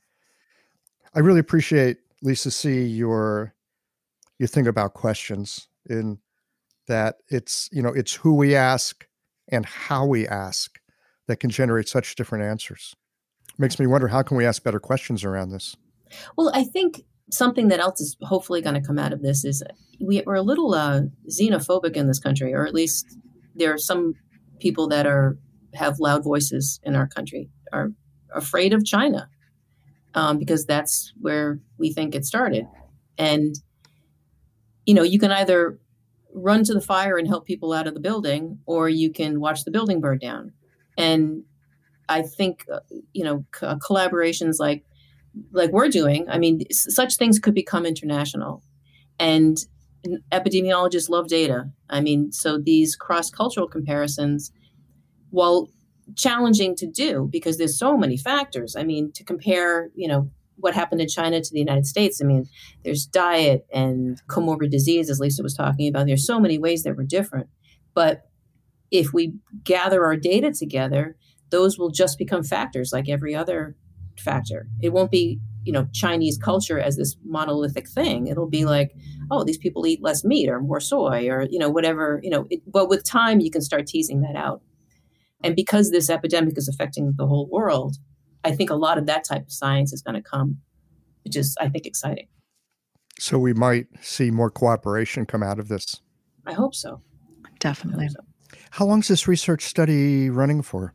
I really appreciate, Lisa C., your your thing about questions, in that it's, you know, it's who we ask and how we ask that can generate such different answers. Makes me wonder, how can we ask better questions around this? Well, I think something that else is hopefully going to come out of this is we, we're a little uh, xenophobic in this country, or at least there are some people that are have loud voices in our country, are afraid of China, um, because that's where we think it started. And, you know, you can either run to the fire and help people out of the building, or you can watch the building burn down. And I think, uh, you know, co- collaborations like like we're doing, I mean, s- such things could become international. And epidemiologists love data. I mean, so these cross-cultural comparisons, while challenging to do because there's so many factors, I mean, to compare, you know, what happened in China to the United States. I mean, there's diet and comorbid disease, as Lisa was talking about. There's so many ways that we're different. But if we gather our data together, those will just become factors like every other factor. It won't be, you know, Chinese culture as this monolithic thing. It'll be like, oh, these people eat less meat or more soy or, you know, whatever, you know, it, but with time, you can start teasing that out. And because this epidemic is affecting the whole world, I think a lot of that type of science is going to come, which is, I think, exciting. So we might see more cooperation come out of this. I hope so. Definitely. I hope so. How long is this research study running for?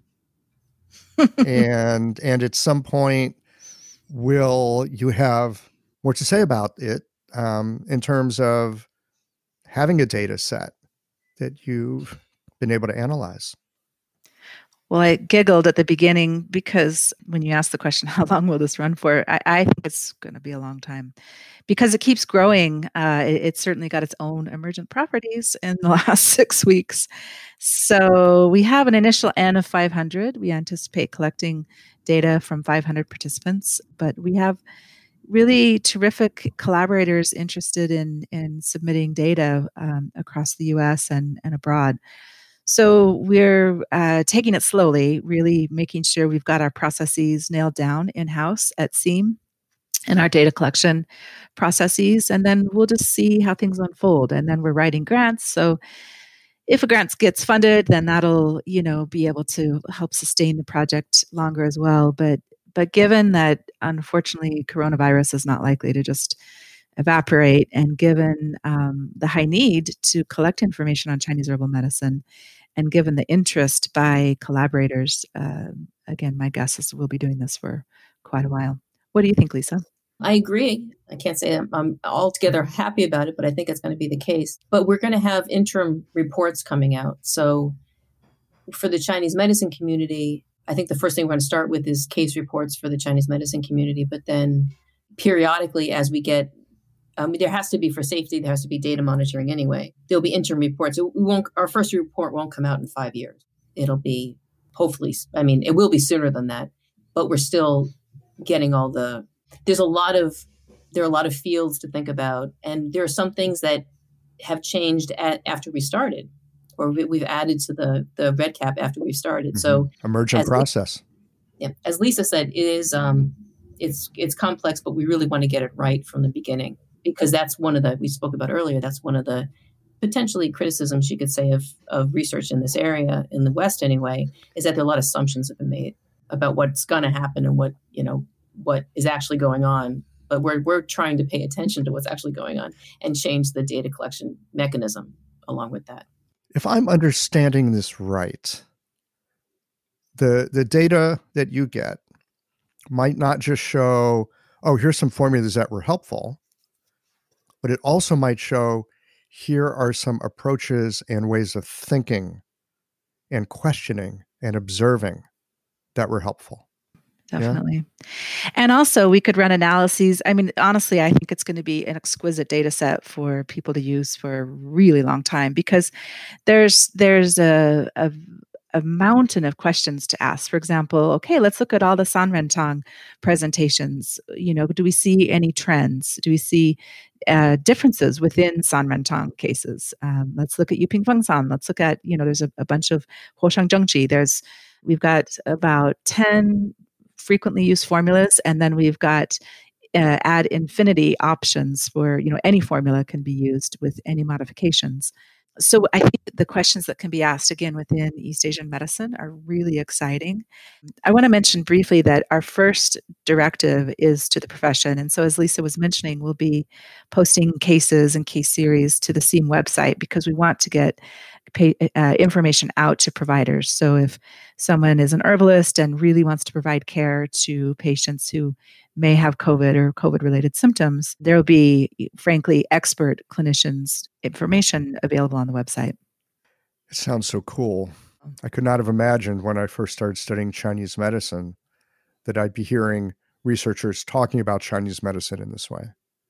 and and at some point, will you have more to say about it, um, in terms of having a data set that you've been able to analyze? Well, I giggled at the beginning because when you asked the question, how long will this run for? I, I think it's going to be a long time because it keeps growing. Uh, it, it's certainly got its own emergent properties in the last six weeks. So we have an initial N of five hundred. We anticipate collecting data from five hundred participants, but we have really terrific collaborators interested in, in submitting data um, across the U S and, and abroad. So we're uh, taking it slowly, really making sure we've got our processes nailed down in-house at SEAM and our data collection processes. And then we'll just see how things unfold. And then we're writing grants. So if a grant gets funded, then that'll, you know, be able to help sustain the project longer as well. But But given that, unfortunately, coronavirus is not likely to just evaporate, and given um, the high need to collect information on Chinese herbal medicine, and given the interest by collaborators, uh, again, my guess is we'll be doing this for quite a while. What do you think, Lisa? I agree. I can't say I'm, I'm altogether happy about it, but I think it's going to be the case. But we're going to have interim reports coming out. So for the Chinese medicine community, I think the first thing we're going to start with is case reports for the Chinese medicine community. But then periodically, as we get, um, there has to be, for safety, there has to be data monitoring anyway. There'll be interim reports. It won't, our first report won't come out in five years. It'll be hopefully, I mean, it will be sooner than that, but we're still getting all the, there's a lot of, there are a lot of fields to think about. And there are some things that have changed at, after we started, or we, we've added to the, the REDCap after we've started. Mm-hmm. So emergent process. Yeah, as Lisa said, it is, um, it's, it's complex, but we really want to get it right from the beginning, because that's one of the, we spoke about earlier, that's one of the potentially criticisms you could say of, of research in this area, in the West anyway, is that there are a lot of assumptions have been made about what's going to happen and what, you know, what is actually going on. But we're we're trying to pay attention to what's actually going on and change the data collection mechanism along with that. If I'm understanding this right, the the data that you get might not just show, oh, here's some formulas that were helpful, but it also might show, here are some approaches and ways of thinking and questioning and observing that were helpful. Definitely. Yeah. And also we could run analyses. I mean, honestly, I think it's going to be an exquisite data set for people to use for a really long time, because there's there's a, a, a mountain of questions to ask. For example, okay, let's look at all the Sanrentang presentations. You know, do we see any trends? Do we see uh, differences within Sanrentang cases? Um, let's look at Yuping Fengsan. Let's look at, you know, there's a, a bunch of Huoshang Zhengqi. There's, we've got about ten frequently used formulas, and then we've got uh, ad infinity options where, you know, any formula can be used with any modifications. So I think the questions that can be asked again within East Asian medicine are really exciting. I want to mention briefly that our first directive is to the profession. And so, as Lisa was mentioning, we'll be posting cases and case series to the S E A M website, because we want to get pay, uh, information out to providers. So if someone is an herbalist and really wants to provide care to patients who may have COVID or COVID-related symptoms, there will be, frankly, expert clinicians' information available on the website. It sounds so cool. I could not have imagined when I first started studying Chinese medicine that I'd be hearing researchers talking about Chinese medicine in this way.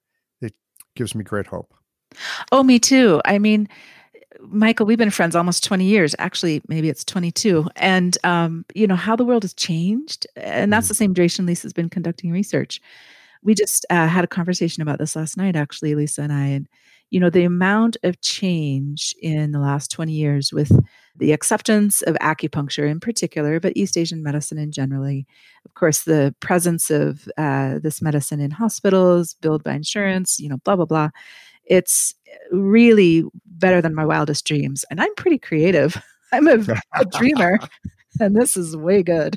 It gives me great hope. Oh, me too. I mean, Michael, we've been friends almost twenty years. Actually, maybe it's twenty-two. And, um, you know, how the world has changed. And that's mm. the same duration Lisa's been conducting research. We just uh, had a conversation about this last night, actually, Lisa and I. And, you know, the amount of change in the last twenty years with the acceptance of acupuncture in particular, but East Asian medicine in generally. Of course, the presence of uh, this medicine in hospitals, billed by insurance, you know, blah, blah, blah. It's really better than my wildest dreams. And I'm pretty creative. I'm a, a dreamer, and this is way good.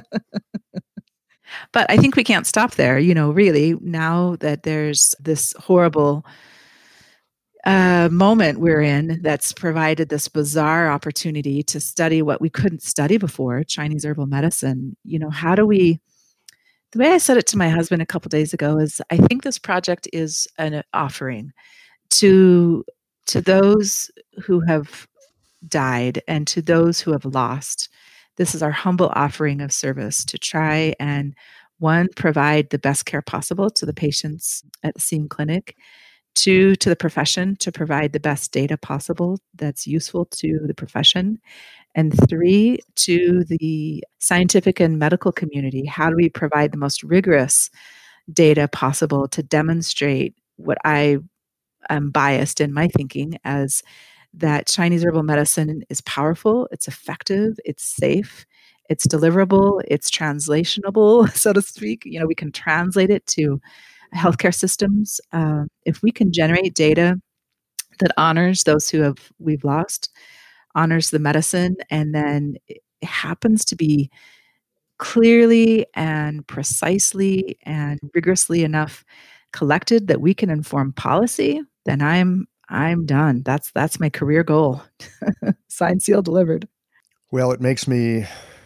But I think we can't stop there. You know, really, now that there's this horrible uh, moment we're in that's provided this bizarre opportunity to study what we couldn't study before, Chinese herbal medicine. You know, how do we, the way I said it to my husband a couple days ago is, I think this project is an offering to to those who have died and to those who have lost. This is our humble offering of service to try and, one, provide the best care possible to the patients at the S E A M clinic, two, to the profession to provide the best data possible that's useful to the profession, and three, to the scientific and medical community. How do we provide the most rigorous data possible to demonstrate what I am biased in my thinking as that Chinese herbal medicine is powerful, it's effective, it's safe, it's deliverable, it's translationable, so to speak. You know, we can translate it to healthcare systems. Um, if we can generate data that honors those who have we've lost, honors the medicine, and then it happens to be clearly and precisely and rigorously enough collected that we can inform policy, then I'm I'm done. That's that's my career goal. Signed, sealed, delivered. Well, it makes me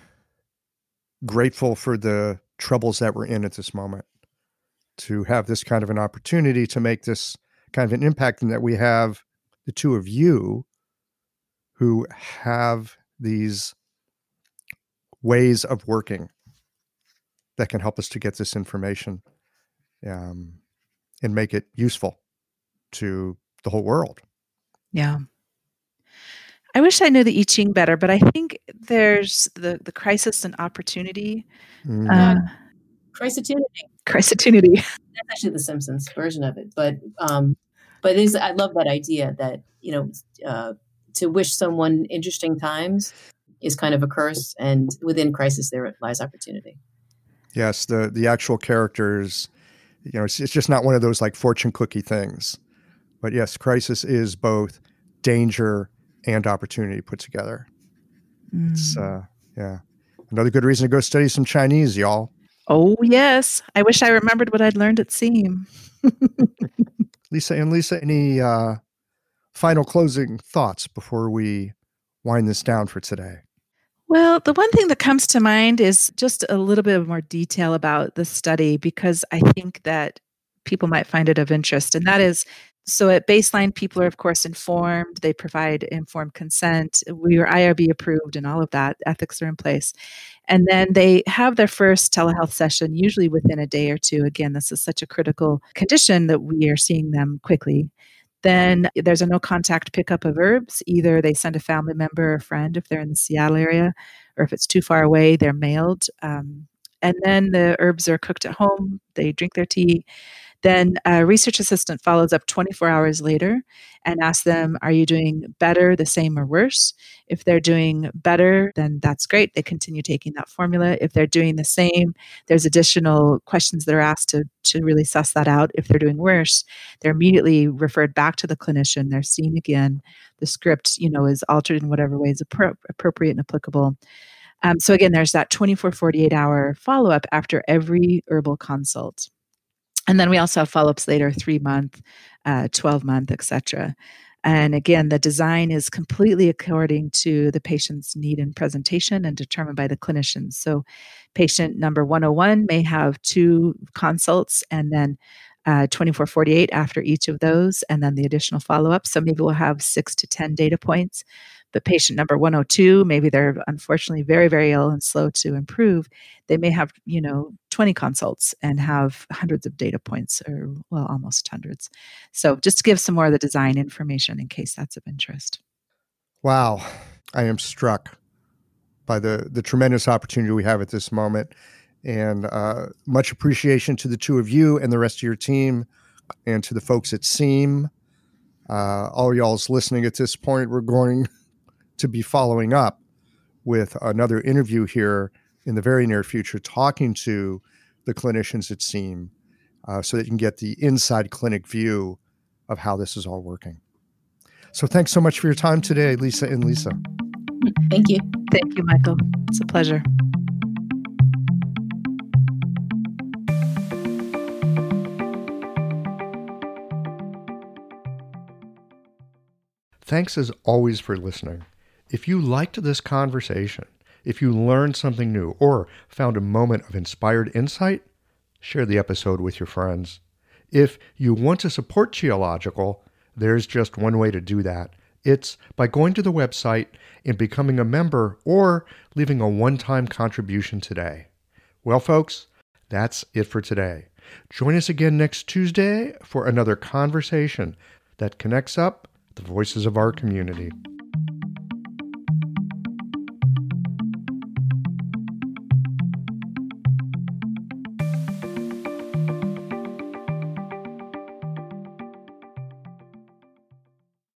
grateful for the troubles that we're in at this moment, to have this kind of an opportunity to make this kind of an impact, and that we have the two of you who have these ways of working that can help us to get this information um, and make it useful to the whole world. Yeah. I wish I knew the I Ching better, but I think there's the, the crisis and opportunity. Mm. Uh, Crisis-opportunity. Crisis-opportunity. That's actually the Simpsons version of it. But um, but it is, I love that idea that, you know, uh, to wish someone interesting times is kind of a curse. And within crisis, there lies opportunity. Yes, the the actual characters, you know, it's, it's just not one of those like fortune cookie things. But yes, crisis is both danger and opportunity put together. Mm. It's, uh, yeah. Another good reason to go study some Chinese, y'all. Oh, yes. I wish I remembered what I'd learned at SEAM. Lisa and Lisa, any uh, final closing thoughts before we wind this down for today? Well, the one thing that comes to mind is just a little bit of more detail about the study, because I think that people might find it of interest. And that is, so at baseline, people are, of course, informed. They provide informed consent. We are I R B approved and all of that. Ethics are in place. And then they have their first telehealth session, usually within a day or two. Again, this is such a critical condition that we are seeing them quickly. Then there's a no contact pickup of herbs. Either they send a family member or a friend if they're in the Seattle area, or if it's too far away, they're mailed. Um, and then the herbs are cooked at home. They drink their tea. Then a research assistant follows up twenty-four hours later and asks them, are you doing better, the same, or worse? If they're doing better, then that's great. They continue taking that formula. If they're doing the same, there's additional questions that are asked to, to really suss that out. If they're doing worse, they're immediately referred back to the clinician. They're seen again. The script, you know, is altered in whatever way is appro- appropriate and applicable. Um, so again, there's that twenty-four, forty-eight hour follow-up after every herbal consult. And then we also have follow-ups later, three month, uh, twelve month, et cetera. And again, the design is completely according to the patient's need and presentation and determined by the clinicians. So patient number one oh one may have two consults and then uh, twenty-four, forty-eight after each of those, and then the additional follow-up. So maybe we'll have six to ten data points. But patient number one oh two, maybe they're unfortunately very, very ill and slow to improve. They may have, you know, twenty consults and have hundreds of data points, or, well, almost hundreds. So just to give some more of the design information in case that's of interest. Wow. I am struck by the, the tremendous opportunity we have at this moment. And uh, much appreciation to the two of you and the rest of your team, and to the folks at SEAM. Uh, all y'all's listening at this point, we're going to be following up with another interview here in the very near future, talking to the clinicians at SEAM uh, so that you can get the inside clinic view of how this is all working. So thanks so much for your time today, Lisa and Lisa. Thank you. Thank you, Michael. It's a pleasure. Thanks as always for listening. If you liked this conversation, if you learned something new or found a moment of inspired insight, share the episode with your friends. If you want to support Qiological, there's just one way to do that. It's by going to the website and becoming a member or leaving a one-time contribution today. Well, folks, that's it for today. Join us again next Tuesday for another conversation that connects up the voices of our community.